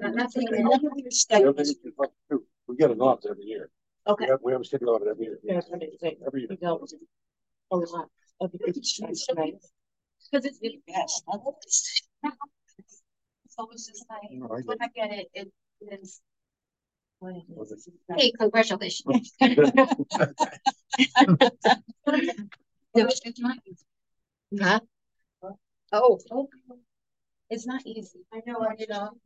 get an audit every year. Okay. We have a city audit every year. Every year. A lot of because it's really best. So it's just like when I get it, it is. Hey, congratulations. Huh? Oh. It's not easy. I know,